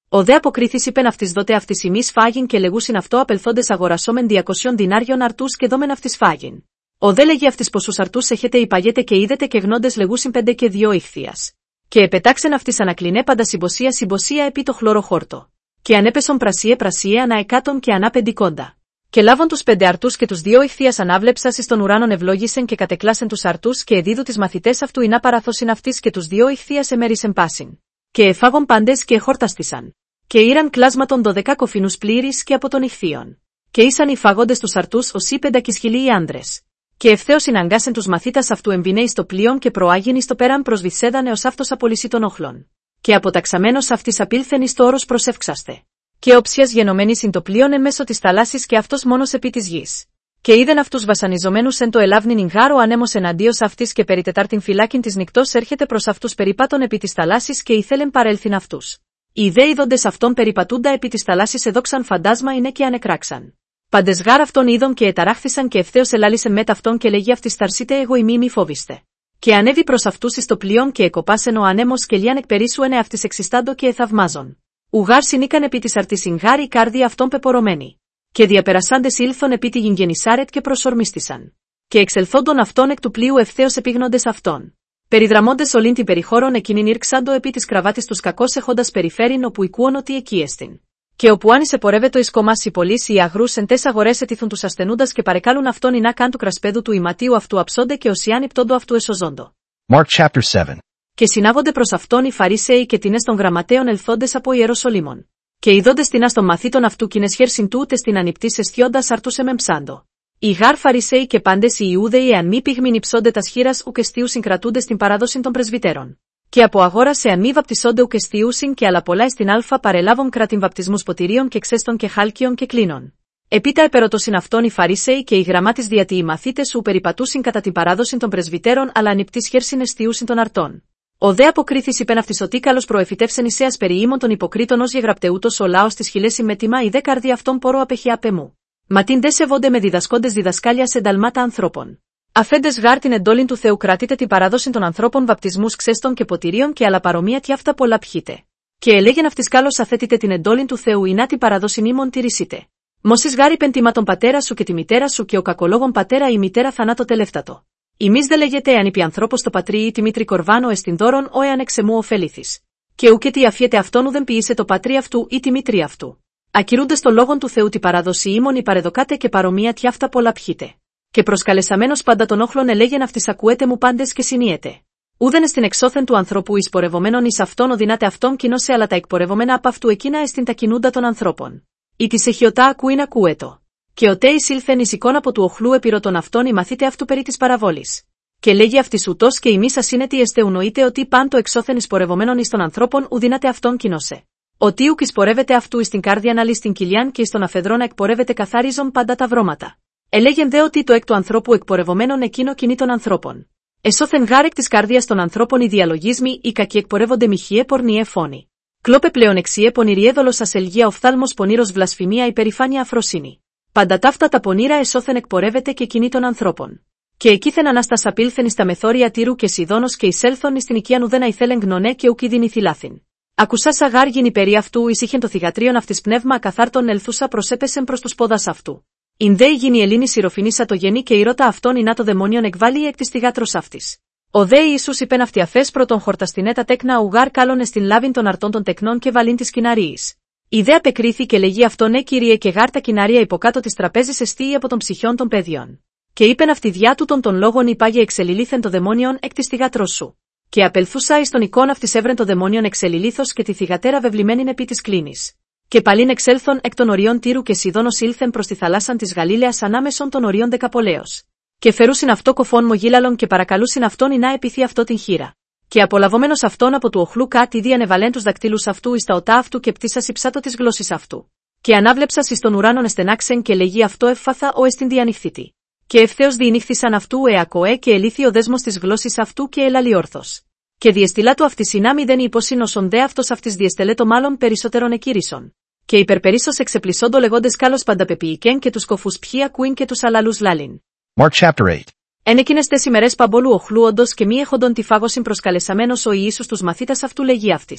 Speaker 3: Ο δε αποκρίθης είπεν αυτής δότε αυτής ημείς φάγιν και λεγούσιν αυτό απελθόντες αγορασόμεν διακοσίων δινάριων αρτούς και δόμεν αυτής φάγιν. Ο δε λέγει αυτής ποσούς αρτούς έχετε υπαγέτε και είδετε και γνώντες λεγούσιν πέντε και δυο ήχθιας. Και επετάξεν αυτής ανακλινέ πάντα συμποσία συμποσία επί το χλώρο χόρτο. Και ανέπεσον πρασίε πρασίε ανά εκάτον και ανά πεντηκόντα. Και λάβων τους πέντε αρτούς και τους δύο ηχθείας ανάβλεψας εις των ουράνων ευλόγησεν και κατεκλάσεν τους αρτούς και εδίδου τις μαθητές αυτού εινά παραθώσιν αυτής και τους δύο ηχθείας εμέρισεν πάσιν. Και εφάγον πάντες και εχόρταστησαν. Και ήραν κλάσματον δωδεκά κοφινούς πλήρης και από των ηχθείων. Και ήσαν οι φαγόντες τους αρτούς ως οι πεντακισχυλοί οι άντρες. Και ευθέως συναγκάσεν τους μαθήτας αυτού εμβινέ εις το πλοίον και προάγιν εις το πέραν προς βυσσέδανε ως αυτός απολυσί των όχλων. Και αποταξαμένος αυτής απήλθεν εις το όρος προσεύξαστε. Και όψιας γενομένης ειν το πλοίον εν μέσω της θαλάσσης και αυτός μόνος επί της γης. Και είδεν αυτούς βασανιζομένους εν το ελάβνην ιγγάρο ανέμος εναντίος αυτής και περί τετάρτην φυλάκιν της νυκτός έρχεται προς αυτούς περιπάτων επί της θαλάσσης και ήθελεν παρέλθην αυτούς. Οι δε είδοντες αυτόν περιπατούντα επί της θαλάσσης εδόξαν φαντάσμα είναι και ανεκράξαν. Πάντες γάρ αυτόν είδον και εταράχθησαν και ευθέως ελάλησεν μετ' αυτόν και λέγει αυτής ταρσίτε εγώ ημί μη φόβιστε. Και ανέβη προς αυτούς εις το πλοίον και εκοπάσεν ο ανέμος και λιάν εκπερίσου ενε αυτής εξιστάντο και εθαυμάζον. Ουγάρ συνήκαν επί της αρτής γάρ η κάρδια αυτών πεπορωμένη. Και διαπερασάντες ήλθον επί τη γηγενισάρετ και προσορμίστησαν. Και εξελθόντων αυτών εκ του πλοίου ευθέως επίγνοντες αυτών. Περιδραμώντες ολήν την περιχώρον εκείνην ήρξαντο επί της κραβάτης τους κακώς έχοντας περιφέρειν όπου οικούον ότι εκεί εστιν. Και όπου άνισε πορεύετο εις κομμάς οι πολλοί οι αγρούς εν τες αγορές ετήθουν τους ασθενούντας και παρεκάλουν αυτόν εινά καν του κρασπέδου του ηματίου αυτού αψώνται και οσιάν υπτόντο αυτού εσωζόντο.
Speaker 2: Mark chapter seven.
Speaker 3: Και συνάγονται προς αυτόν οι Φαρισαίοι και τινές των γραμματέων ελθόντες από Ιεροσολύμων. Και ειδώντες τινάς των μαθήτων αυτού κοινες χέρσιν τούτες την ανυπτής αισθιώντας αρτούς εμεμψάντο. Οι γάρ Φαρισαίοι και πάντες οι Ιούδαιοι εάν μη πυγμήν υψώνται τας χείρας ουκ εστίουσιν κρατούντες την παράδοσιν των πρεσβυτέρων. Και από αγόρας εάν μη βαπτισώνται ουκ εστίουσιν και άλλα πολλά στην αλφα παρελάβων κρατην βαπτισμούς ποτηρίων και ξέστων και χάλκιων και κλίνων. Επίτα επερωτώσιν αυτόν οι Φαρισαίοι και οι γραμμάτες διατί οι μαθήτες ου περιπατούσιν κατά την παράδοσιν των πρεσβυτέρων αλλά ανυπτής χέρσιν εστίουσιν των αρτών. Ο δε αποκρίθης είπεν αυτής ότι καλώς προεφητεύσεν Ισαίας περί ήμων των υποκρίτων ως γεγραπτεούτος ο λαός της χιλέσιν με τιμά η δε καρδία αυτών πόρο απεχιά πεμού. Μα την δε σεβόνται με διδασκόντες διδασκάλια σε ενταλμάτα ανθρώπων. Αφέντες γάρ την εντόλην του Θεού κρατείτε την παράδοση των ανθρώπων βαπτισμούς ξέστων και ποτηρίων και άλλα παρομοία τι αυτά πολλά πιείτε. Και ελέγεν αυτής καλώς αθέτητε την εντόλην του Θεού ή να την παραδόσιν ήμων τηρήσετε. Μωσής γάρ υπεντήμα τον πατέρα σου και τη μητέρα σου και ο κακολόγων πατέρα ή μητέρα θανάτο τελεύτατο. Ημείς δε λέγεται εάν είπε ανθρώπος το πατρί ή τη μήτρη κορβάνο εστιν δώρον ο εάν εξεμού ωφέληθης. Και ουκ τι αφιέται αυτόν ουδεν ποιήσε το πατρί αυτού ή τη μήτρη αυτού. Ακυρούντες το λόγον του Θεού τη παραδόση ήμων ή παρεδοκάτε και παρομοία τι αυτά πολλά πιείτε. Και προσκαλεσαμένος πάντα των όχλων ελέγεν αυτής ακουέτε μου πάντες και συνίετε. Ούδεν στην εξώθεν του ανθρώπου εις πορευομένων εις αυτόν οδυνάτε αυτόν κοινώσε αλλά τα εκπορευομένα απ' αυτού εκείνα εστιν τα κινούντα των ανθρώπων. Ή τη εχιωτά ακούειν ακούετο. Και ο τέης ήλθεν εις εικόνα από του οχλού επιρωτών αυτών ή μαθείτε αυτού περί της παραβόλης. Και λέγει αυτής ούτως και ημείς ασύνετοι εστε ουνοείτε ότι πάντο εξώθεν εις πορευομένων εις των ανθρώπων ουδυνάτε αυτόν κοινώσε. Ότι ουκ εισπορεύεται αυτού εις την κάρδια αναλύει στην κοιλιάν και εις τον αφεδρόνα εκπορεύεται καθάριζον πάντα τα βρώματα. Ελέγεν δε ότι το εκ του ανθρώπου εκπορευομένων εκείνο κινεί των ανθρώπων. Εσώθεν γάρεκ της καρδίας των ανθρώπων οι διαλογισμοί ή κακοί εκπορεύονται μοιχιέ πορνιέ φόνοι. Κλόπε πλέον εξιέ πονηριέ δολος ασελγία οφθάλμος πονήρος βλασφημία υπερηφάνεια αφροσύνη. Πάντα ταύτα τα πονήρα εσώθεν εκπορεύεται και κινεί των ανθρώπων. Και εκείθεν ανάστας απήλθεν εις τα μεθόρια Τύρου και Σιδώνος και εισέλθον εις την οικίαν ουδένα ηθέλεν γνωνέ και ουκ ειδήν ηθιλάθην. Ακουσάσα γάρ γίνει περί αυτού εις είχεν το θυγατρίον αυτής πνεύμα ακαθάρτων ελθούσα προσέπεσεν προς τους πόδας αυτού. Ιν δε γίνει Ελλήνη συροφινίσα το γενή και ηρώτα αυτόν εινά το δαιμόνιον εκβάλλει εκ της θυγάτρος αυτής. Ο δε Ιησούς είπεν αυτιαφές πρωτον χορταστινέ τα τέκνα ουγάρ κάλωνε στην λάβην των αρτών των τεκνών και βαλήν της κοιναρίης. Η δε απεκρίθη και λέγει αυτόν ναι κύριε και γάρ τα κοινάρια υποκάτω της τραπέζης εστίη από των ψυχιών των παιδιών. Και είπεν αυτή διά τούτων των λόγων υπάγε εξελιλήθεν το δαιμόνιον εκ της θυγάτρος σου. Και απελθούσα εις τον εικόν αυτής έβρεν το δαιμόνιον εξελιλήθος και τη θυγατέρα βεβλημένην επί της κλίνης. Και παλήν εξέλθον εκ των οριών Τύρου και Σιδώνος ήλθεν προς τη θαλάσσαν της Γαλίλαιας ανάμεσον των οριών Δεκαπολέως. Και φερούσιν αυτό κοφών μογίλαλον και παρακαλούσιν αυτόν εινά επιθεί αυτό την χείρα. Και απολαβωμένος αυτόν από του οχλού κάτι δι ανεβαλέν τους δακτύλους αυτού εις τα οτά αυτού και πτήσας υψάτω της γλώσσης αυτού. Και ανάβλεψας εις των ουράνων εστενάξεν και λέγει αυτό εύφαθα ο εστιν διανυχθήτη. Και ευθέως διηνύχθησαν αυτού εακοέ και ελήθη ο δέσμος της γλώσσης αυτού και ελαλεί όρθος. Και διεστηλά του αυτή συνάμει δεν υποσύνωσον δε αυτός αυτής διεστελέτο μάλλον περισσότερον εκείρισον. Και υπερπερίσσος εξεπλισσόντο λεγόντες κάλος πανταπεποιηκέν και τους κοφούς ποιοι ακούειν και τους αλαλούς λάλιν.
Speaker 2: Mark chapter eight.
Speaker 3: Εν εκείνες τες ημερές παμπόλου οχλού όντως και μη έχοντον τη φάγωσιν προσκαλεσαμένος ο Ιησούς τους μαθήτας αυτού λέγει αυτής.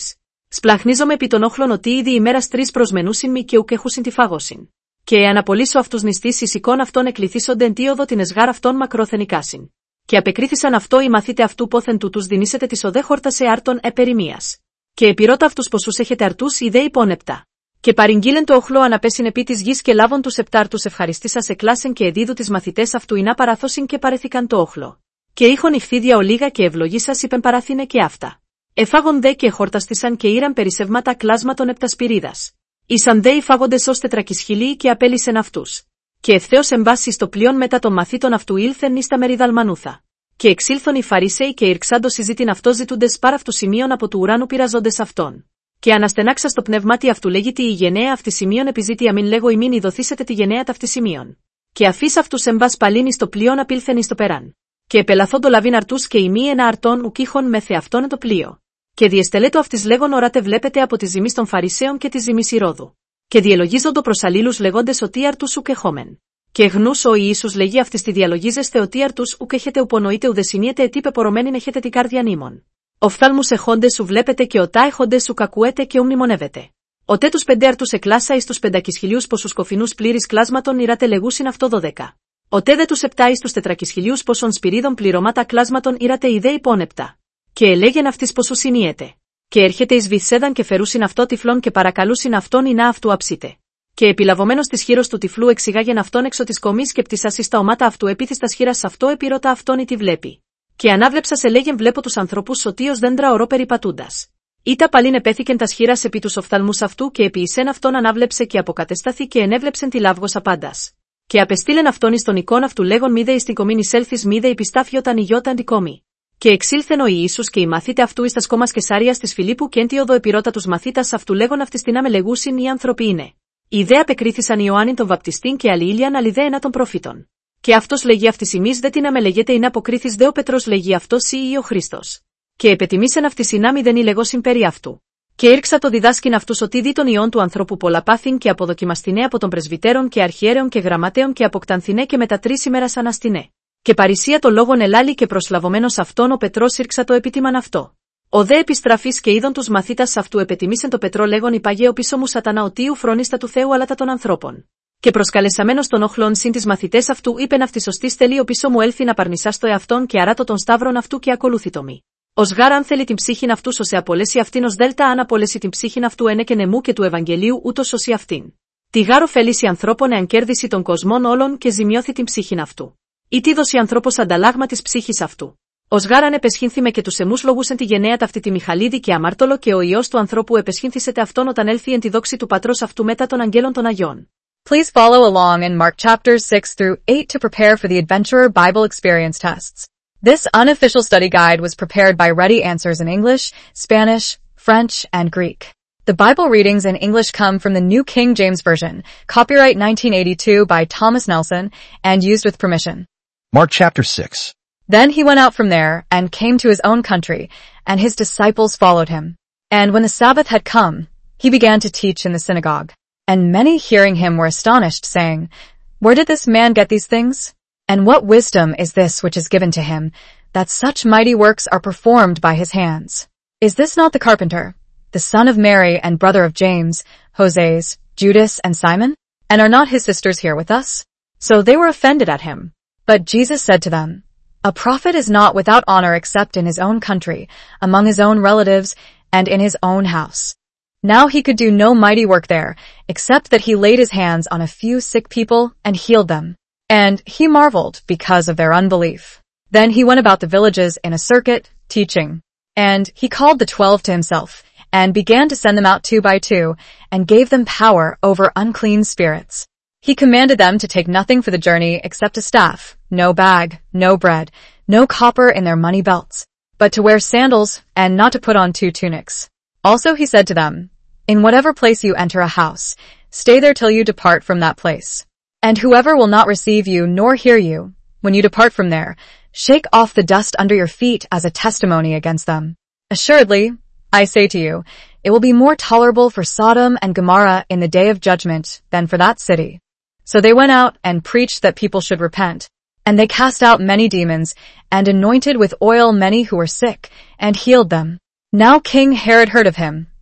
Speaker 3: Σπλαχνίζομαι επί των όχλων ότι ήδη ημέρας τρεις προσμενούσιν μη και ουκ έχουσιν τη φάγωσιν. Και αναπολύσω αυτούς νηστείς εις εικόν αυτών εκληθήσονται εν τίοδο την εσγάρ αυτών μακρόθεν εικάσιν. Και απεκρίθησαν αυτό οι μαθήτε αυτού πόθεν τούτους δινήσετε της οδέ χόρτασε άρτων επερημίας. Και επιρώτα αυτούς ποσούς έχετε αρτούς ιδέ υπόνεπτα. Και παρηγγείλεν το όχλο αναπέσιν επί της γης και λάβων τους επτάρτους ευχαριστήσας εκλάσεν και εδίδου τις μαθητές αυτού εινά παραθώσιν και παρεθήκαν το όχλο. Και είχον ηχθίδια ολίγα και ευλογήσας είπεν παραθήνε και αυτά. Εφάγον δε και χορταστήσαν και ήραν περισσεύματα κλάσματον επτασπυρίδας. Ήσαν δε οι φάγοντες ως τετρακισχυλίοι και απέλυσεν αυτούς. Και ευθέως εμπάσει στο πλοίον μετά των μαθήτων αυτού ήλθεν εις τα μεριδαλμανούθα. Και εξήλθον οι Φαρισαίοι και ηρξάντο συζήτην αυτό ζητούντες πάρα αυτού σημείων από του ουράνου πειραζόντες αυτόν. Και αναστενάξα στο πνευμάτι αυτού λέγει η γενναία αυτή σημείων επιζήτη αμήν λέγω ημίν ειδωθήσετε τη γενναία ταυτή σημείων. Και αφής αυτούς εμπάς παλήν εις το πλοίον απήλθεν εις το περάν. Και επελαθόντο λαβήν αρτούς και ημί ένα αρτών ουκήχον με θεαυτόν το πλοίο. Και διεστελέτο αυτής λέγον οράτε βλέπετε από τη ζημής των Φαρισαίων και τη ζημής Ηρώδου. Και διελογίζοντο προς αλλήλους λέγοντες ότι αρτούς ουκ εχόμεν. Και γνούς ο Ιησούς λέγει αυτής τη διαλογίζεστε ότι αρτούς ουκ έχετε ουπονοείτε ουδεσινίετε ετί πεπωρωμένην έχετε την κάρδια νήμων. Οφθάλμους εχόντες σου βλέπετε και οτά εχόντες σου κακουέτε και ουμνημονεύετε. Οτέ τους πέντε αρτούς εκλάσα εις τους πεντακισχυλίους ποσούς κοφινούς πλήρης κλάσματον ηράτε λεγούσιν αυτό δώδεκα. Οτέ δε τους επτά εις τους τετρακισχυλίους ποσών σπυρίδων πληρωμάτα κλάσματον ηράτε ιδέ υπόνεπτα. Και ελέγεν αυτής ποσού συνίεται. Και έρχεται εις Βηθσέδαν και φερούσιν αυτό τυφλόν και παρακαλούσιν αυτόν ή να αυτού αψίτε. Και επιλαβωμένος της χείρος του τυφλού εξηγάγεν αυτόν έξω της κομής και πτήσας εις τα ομάτα αυτού επίθυστας χείρας αυτό επιρώτα αυτόν ή τη βλέπει. Και ανάβλεψας ελέγεν βλέπω τους ανθρώπους σωτίος δέντρα ορό περιπατούντας. Ήτα παλήν επέθηκεν τας χείρας επί τους οφθαλμούς αυτού και επί εισέν αυτόν ανάβλεψε και αποκατεστάθη και ενέβλεψεν τη λαύγος απάντας. Και απεστήλεν αυτόν εις τον εικόν αυτού λέγον μήδε εις την κομήν εισέλθεις μήδε υπιστάφιοταν ηγιόταν την κόμη. Και εξήλθεν ο Ιησούς και οι μαθήτε αυτού εις τας κόμας Κεσαρίας της Φιλίππου και έντιοδο επιρώτα τους μαθήτας αυτού λέγον αυτής την αμελεγούσιν οι άνθρωποι είναι. Ιδέ απεκρίθησαν Ιωάννην τον βαπτιστήν και αλληλίαν αλιδέ ένα των προφήτων. Και αυτός λέγει αυτής ημείς δε την αμελεγέται εινά αποκρίθης δε ο Πετρός λέγει αυτός ή ο Χριστός. Και επετιμήσεν αυτής εινά μηδεν η λεγόσιν περί αυτού. Και ήρξα το διδάσκην αυτούς ότι δι των ιών του ανθρώπου πολλά πάθην και αποδοκιμαστηνέ από των πρεσβυτέρων και αρχιέρεων και γραμματέων και αποκτανθηνέ και μετά τρεις ημέρας αναστηνέ. Και παρησία το λόγον ελάλη και προσλαβωμένος αυτόν ο Πετρός ήρξα το επίτιμαν αυτό. Ο δε επιστραφής και είδων τους μαθήτας αυτού επετιμήσεν το Πετρό λέγον υπαγέω πίσω μου σατανά οτίου φρονίστα του Θεού αλλά τα των ανθρώπων. Και προσκαλεσαμένος των όχλων συν τις μαθητές αυτού είπεν αυτή σωστή τελείω πίσω μου έλθει να παρνησά στο εαυτόν και αράτω των σταύρων αυτού και ακολούθητο μη. Ως γάρα αν θέλει την ψύχην αυτού ω σε απολέσει αυτήν ως δέλτα αν απολέσει την ψύχην αυτού ένεκε νεμού και του Ευαγγελίου ούτως ως η αυτήν. Τη γάρο φέληση ανθρώπων εάν κέρδιση των κοσμών όλων και ζημιώθη την ψύχην αυτού. Ή τι δώσει άνθρωπος ανταλλάγμα της ψύχης αυτού. Ως γάραν επεσχύνθημε και τους εμούς λόγουσεν τη γενναία ταυτή τη Μιχαλίδη και αμάρτωλο και ο Υιός του ανθρώπου επεσχύνθησεται αυτόν όταν έλθει εν τη δόξη του πατρός αυτού μετά των αγγέλων των Αγιών.
Speaker 4: Please follow along in Mark chapters six through eight to prepare for the Adventurer Bible Experience tests. This unofficial study guide was prepared by Ready Answers in English, Spanish, French, and Greek. The Bible readings in English come from the New King James Version, copyright nineteen eighty-two by Thomas Nelson, and used with permission.
Speaker 2: Mark chapter six.
Speaker 4: Then he went out from there, and came to his own country, and his disciples followed him. And when the Sabbath had come, he began to teach in the synagogue. And many hearing him were astonished, saying, Where did this man get these things? And what wisdom is this which is given to him, that such mighty works are performed by his hands? Is this not the carpenter, the son of Mary and brother of James, Joses, Judas, and Simon? And are not his sisters here with us? So they were offended at him. But Jesus said to them, A prophet is not without honor except in his own country, among his own relatives, and in his own house. Now he could do no mighty work there, except that he laid his hands on a few sick people and healed them. And he marveled because of their unbelief. Then he went about the villages in a circuit, teaching. And he called the twelve to himself, and began to send them out two by two, and gave them power over unclean spirits. He commanded them to take nothing for the journey except a staff, no bag, no bread, no copper in their money belts, but to wear sandals, and not to put on two tunics. Also he said to them, In whatever place you enter a house, stay there till you depart from that place. And whoever will not receive you nor hear you, when you depart from there, shake off the dust under your feet as a testimony against them. Assuredly, I say to you, it will be more tolerable for Sodom and Gomorrah in the day of judgment than for that city. So they went out and preached that people should repent. And they cast out many demons, and anointed with oil many who were sick, and healed them. Now King Herod heard of him,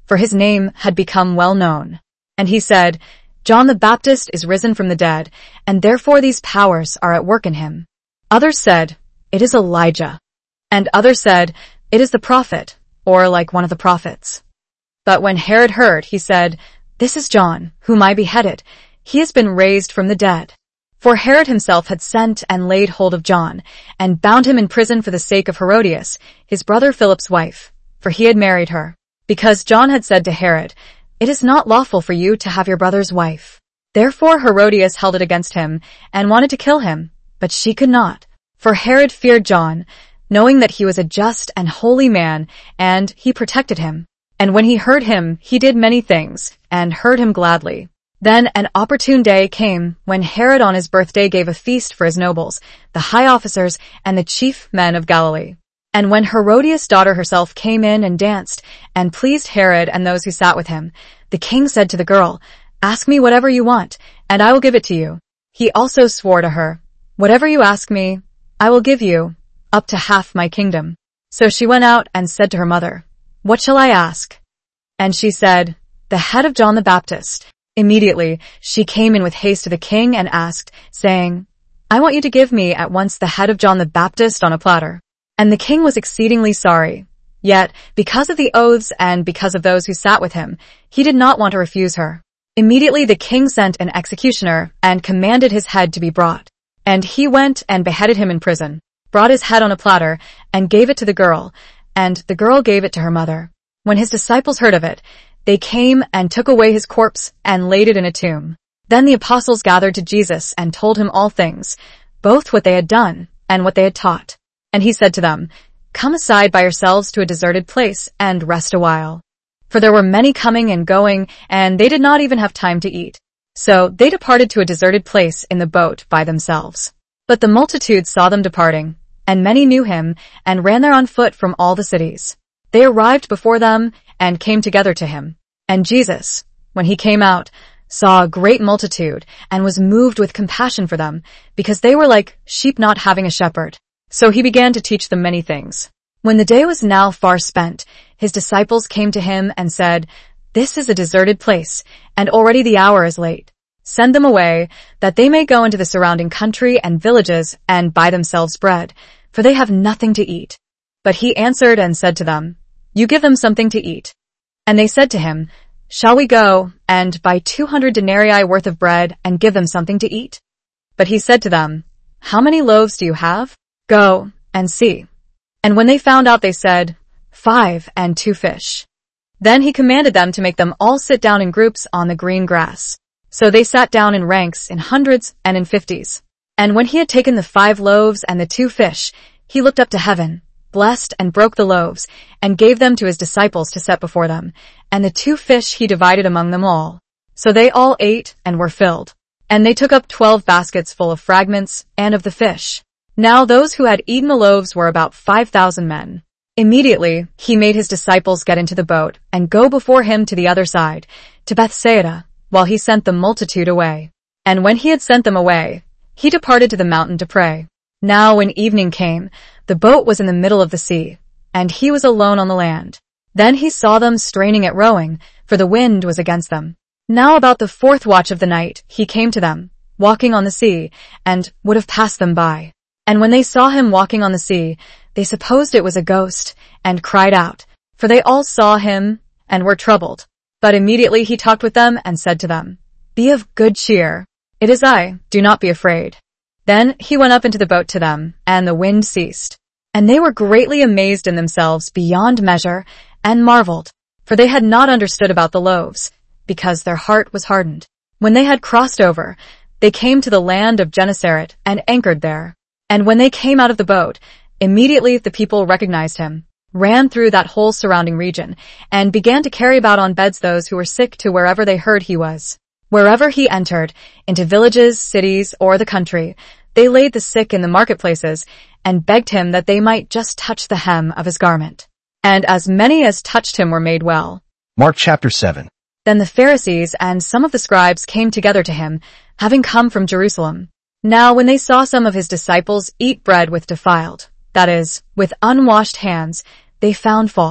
Speaker 4: for his name had become well known. And he said, John the Baptist is risen from the dead, and therefore these powers are at work in him. Others said, it is Elijah. And others said, it is the prophet, or like one of the prophets. But when Herod heard, he said, this is John, whom I beheaded. He has been raised from the dead. For Herod himself had sent and laid hold of John, and bound him in prison for the sake of Herodias, his brother Philip's wife, for he had married her. Because John had said to Herod, it is not lawful for you to have your brother's wife. Therefore Herodias held it against him, and wanted to kill him, but she could not. For Herod feared John, knowing that he was a just and holy man, and he protected him. And when he heard him, he did many things, and heard him gladly. Then an opportune day came when Herod on his birthday gave a feast for his nobles, the high officers, and the chief men of Galilee. And when Herodias' daughter herself came in and danced, and pleased Herod and those who sat with him, the king said to the girl, ask me whatever you want, and I will give it to you. He also swore to her, whatever you ask me, I will give you, up to half my kingdom. So she went out and said to her mother, what shall I ask? And she said, the head of John the Baptist. Immediately she came in with haste to the king and asked, saying, I want you to give me at once the head of John the Baptist on a platter. And the king was exceedingly sorry. Yet, because of the oaths and because of those who sat with him, he did not want to refuse her. Immediately the king sent an executioner and commanded his head to be brought. And he went and beheaded him in prison, brought his head on a platter, and gave it to the girl, and the girl gave it to her mother. When his disciples heard of it, they came and took away his corpse and laid it in a tomb. Then the apostles gathered to Jesus and told him all things, both what they had done and what they had taught. And he said to them, come aside by yourselves to a deserted place and rest a while. For there were many coming and going, and they did not even have time to eat. So they departed to a deserted place in the boat by themselves. But the multitude saw them departing, and many knew him, and ran there on foot from all the cities. They arrived before them, and came together to him. And Jesus, when he came out, saw a great multitude, and was moved with compassion for them, because they were like sheep not having a shepherd. So he began to teach them many things. When the day was now far spent, his disciples came to him and said, this is a deserted place, and already the hour is late. Send them away, that they may go into the surrounding country and villages and buy themselves bread, for they have nothing to eat. But he answered and said to them, you give them something to eat. And they said to him, shall we go and buy two hundred denarii worth of bread and give them something to eat? But he said to them, how many loaves do you have? Go and see. And when they found out, they said, five and two fish. Then he commanded them to make them all sit down in groups on the green grass. So they sat down in ranks in hundreds and in fifties. And when he had taken the five loaves and the two fish, he looked up to heaven, blessed and broke the loaves, and gave them to his disciples to set before them. And the two fish he divided among them all. So they all ate and were filled. And they took up twelve baskets full of fragments and of the fish. Now those who had eaten the loaves were about five thousand men. Immediately he made his disciples get into the boat and go before him to the other side, to Bethsaida, while he sent the multitude away. And when he had sent them away, he departed to the mountain to pray. Now when evening came, the boat was in the middle of the sea, and he was alone on the land. Then he saw them straining at rowing, for the wind was against them. Now about the fourth watch of the night he came to them, walking on the sea, and would have passed them by. And when they saw him walking on the sea, they supposed it was a ghost, and cried out, for they all saw him, and were troubled. But immediately he talked with them, and said to them, be of good cheer. It is I, do not be afraid. Then he went up into the boat to them, and the wind ceased. And they were greatly amazed in themselves beyond measure, and marveled, for they had not understood about the loaves, because their heart was hardened. When they had crossed over, they came to the land of Gennesaret, and anchored there. And when they came out of the boat, immediately the people recognized him, ran through that whole surrounding region, and began to carry about on beds those who were sick to wherever they heard he was. Wherever he entered, into villages, cities, or the country, they laid the sick in the marketplaces, and begged him that they might just touch the hem of his garment. And as many as touched him were made well.
Speaker 2: Mark chapter seven.
Speaker 4: Then the Pharisees and some of the scribes came together to him, having come from Jerusalem. Now when they saw some of his disciples eat bread with defiled, that is, with unwashed hands, they found fault.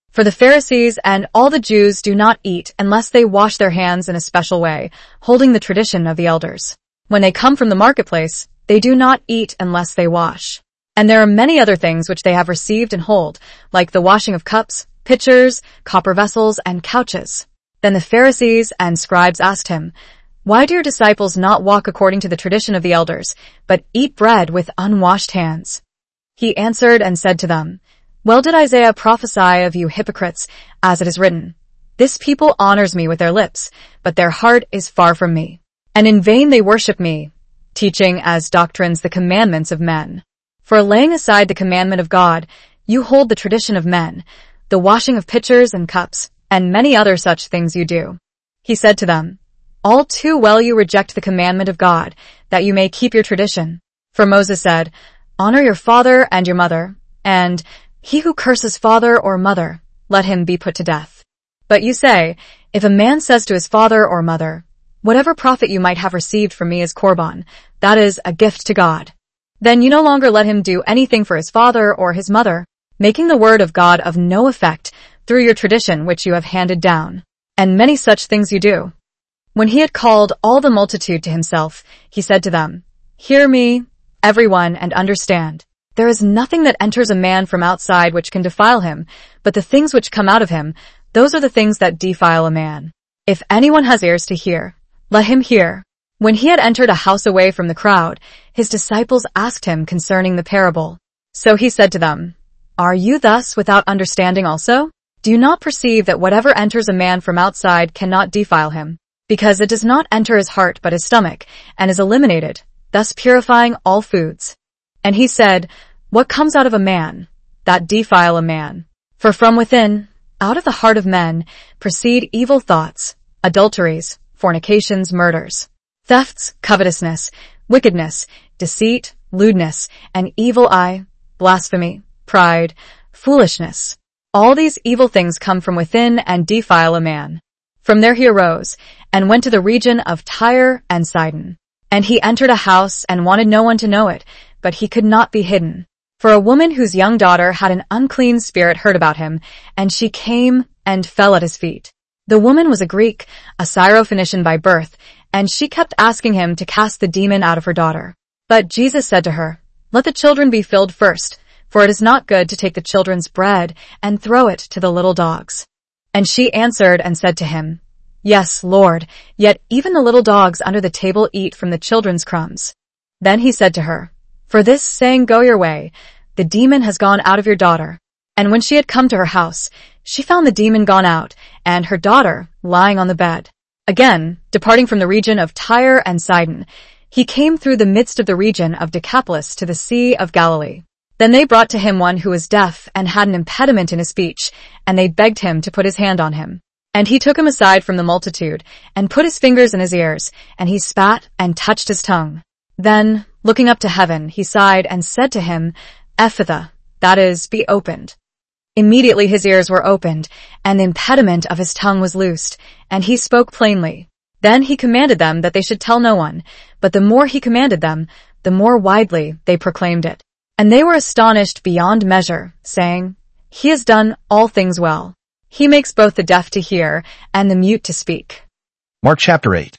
Speaker 4: For the Pharisees and all the Jews do not eat unless they wash their hands in a special way, holding the tradition of the elders. When they come from the marketplace, they do not eat unless they wash. And there are many other things which they have received and hold, like the washing of cups, pitchers, copper vessels, and couches. Then the Pharisees and scribes asked him, "Why do your disciples not walk according to the tradition of the elders, but eat bread with unwashed hands?" He answered and said to them, "Well did Isaiah prophesy of you hypocrites, as it is written, 'This people honors me with their lips, but their heart is far from me. And in vain they worship me, teaching as doctrines the commandments of men.' For laying aside the commandment of God, you hold the tradition of men, the washing of pitchers and cups, and many other such things you do." He said to them, "All too well you reject the commandment of God, that you may keep your tradition. For Moses said, 'Honor your father and your mother,' and 'He who curses father or mother, let him be put to death.' But you say, if a man says to his father or mother, 'Whatever profit you might have received from me is korban,' that is, a gift to God, then you no longer let him do anything for his father or his mother, making the word of God of no effect through your tradition which you have handed down. And many such things you do." When he had called all the multitude to himself, he said to them, "Hear me, everyone, and understand. There is nothing that enters a man from outside which can defile him, but the things which come out of him, those are the things that defile a man. If anyone has ears to hear, let him hear." When he had entered a house away from the crowd, his disciples asked him concerning the parable. So he said to them, "Are you thus without understanding also? Do you not perceive that whatever enters a man from outside cannot defile him? Because it does not enter his heart but his stomach, and is eliminated, thus purifying all foods." And he said, "What comes out of a man, that defile a man? For from within, out of the heart of men, proceed evil thoughts, adulteries, fornications, murders, thefts, covetousness, wickedness, deceit, lewdness, an evil eye, blasphemy, pride, foolishness. All these evil things come from within and defile a man." From there he arose, and went to the region of Tyre and Sidon. And he entered a house and wanted no one to know it, but he could not be hidden. For a woman whose young daughter had an unclean spirit heard about him, and she came and fell at his feet. The woman was a Greek, a Syrophoenician by birth, and she kept asking him to cast the demon out of her daughter. But Jesus said to her, "Let the children be filled first, for it is not good to take the children's bread and throw it to the little dogs." And she answered and said to him, "Yes, Lord, yet even the little dogs under the table eat from the children's crumbs." Then he said to her, "For this saying go your way, the demon has gone out of your daughter." And when she had come to her house, she found the demon gone out, and her daughter lying on the bed. Again, departing from the region of Tyre and Sidon, he came through the midst of the region of Decapolis to the Sea of Galilee. Then they brought to him one who was deaf and had an impediment in his speech, and they begged him to put his hand on him. And he took him aside from the multitude, and put his fingers in his ears, and he spat and touched his tongue. Then, looking up to heaven, he sighed and said to him, "Ephphatha," that is, be opened. Immediately his ears were opened, and the impediment of his tongue was loosed, and he spoke plainly. Then he commanded them that they should tell no one, but the more he commanded them, the more widely they proclaimed it. And they were astonished beyond measure, saying, "He has done all things well. He makes both the deaf to hear and the mute to speak."
Speaker 2: Mark chapter eight.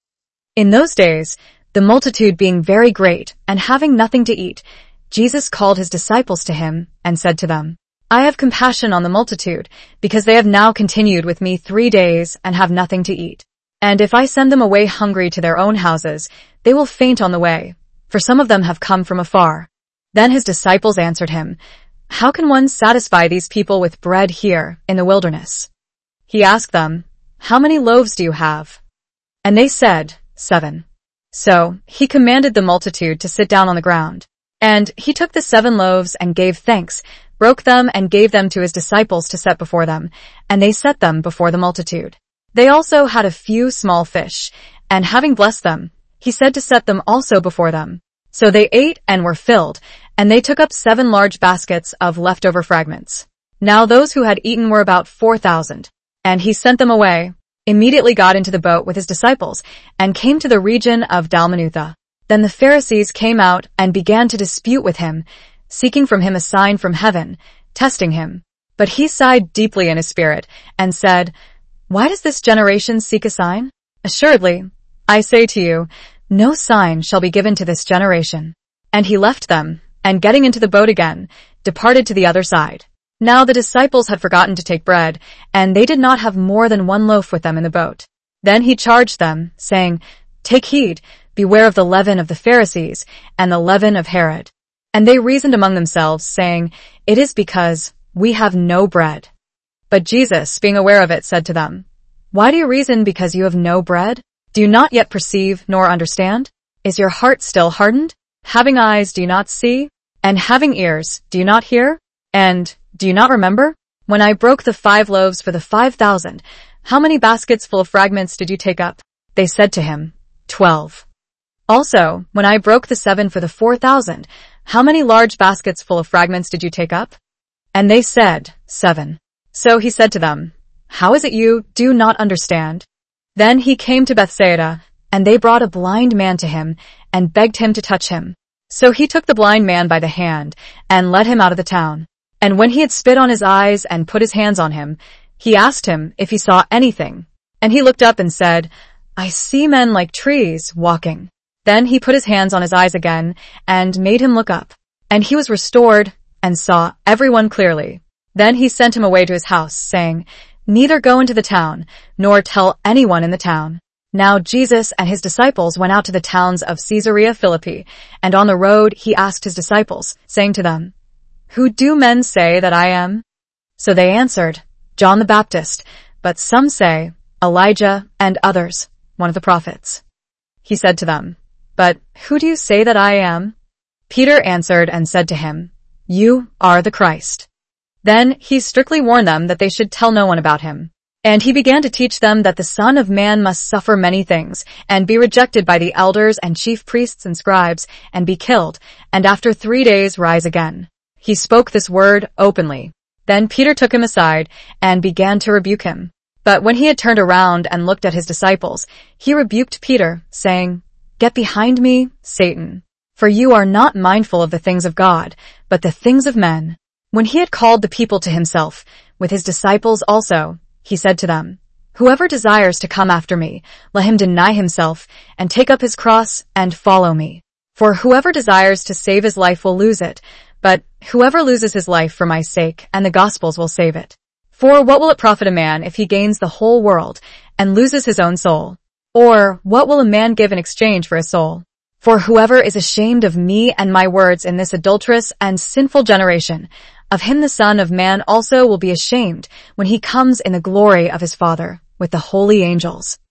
Speaker 4: In those days, the multitude being very great and having nothing to eat, Jesus called his disciples to him and said to them, "I have compassion on the multitude, because they have now continued with me three days and have nothing to eat. And if I send them away hungry to their own houses, they will faint on the way, for some of them have come from afar." Then his disciples answered him, "How can one satisfy these people with bread here in the wilderness?" He asked them, "How many loaves do you have?" And they said, "Seven." So he commanded the multitude to sit down on the ground. And he took the seven loaves and gave thanks, broke them and gave them to his disciples to set before them, and they set them before the multitude. They also had a few small fish, and having blessed them, he said to set them also before them. So they ate and were filled, and they took up seven large baskets of leftover fragments. Now those who had eaten were about four thousand. And he sent them away, immediately got into the boat with his disciples, and came to the region of Dalmanutha. Then the Pharisees came out and began to dispute with him, seeking from him a sign from heaven, testing him. But he sighed deeply in his spirit, and said, Why does this generation seek a sign? Assuredly, I say to you, no sign shall be given to this generation. And he left them, and getting into the boat again, departed to the other side. Now the disciples had forgotten to take bread, and they did not have more than one loaf with them in the boat. Then he charged them, saying, Take heed, beware of the leaven of the Pharisees, and the leaven of Herod. And they reasoned among themselves, saying, It is because we have no bread. But Jesus, being aware of it, said to them, Why do you reason because you have no bread? Do you not yet perceive nor understand? Is your heart still hardened? Having eyes, do you not see? And having ears, do you not hear? And do you not remember? When I broke the five loaves for the five thousand, how many baskets full of fragments did you take up? They said to him, Twelve. Also, when I broke the seven for the four thousand, how many large baskets full of fragments did you take up? And they said, Seven. So he said to them, How is it you do not understand? Then he came to Bethsaida, and they brought a blind man to him, and begged him to touch him. So he took the blind man by the hand, and led him out of the town. And when he had spit on his eyes and put his hands on him, he asked him if he saw anything. And he looked up and said, I see men like trees walking. Then he put his hands on his eyes again, and made him look up. And he was restored, and saw everyone clearly. Then he sent him away to his house, saying, Neither go into the town, nor tell anyone in the town. Now Jesus and his disciples went out to the towns of Caesarea Philippi, and on the road he asked his disciples, saying to them, Who do men say that I am? So they answered, John the Baptist, but some say, Elijah, and others, one of the prophets. He said to them, But who do you say that I am? Peter answered and said to him, You are the Christ. Then he strictly warned them that they should tell no one about him. And he began to teach them that the Son of Man must suffer many things, and be rejected by the elders and chief priests and scribes, and be killed, and after three days rise again. He spoke this word openly. Then Peter took him aside, and began to rebuke him. But when he had turned around and looked at his disciples, he rebuked Peter, saying, Get behind me, Satan, for you are not mindful of the things of God, but the things of men. When he had called the people to himself, with his disciples also, he said to them, Whoever desires to come after me, let him deny himself, and take up his cross, and follow me. For whoever desires to save his life will lose it, but whoever loses his life for my sake and the gospel's will save it. For what will it profit a man if he gains the whole world, and loses his own soul? Or what will a man give in exchange for his soul? For whoever is ashamed of me and my words in this adulterous and sinful generation, of him the Son of Man also will be ashamed when he comes in the glory of his Father with the holy angels.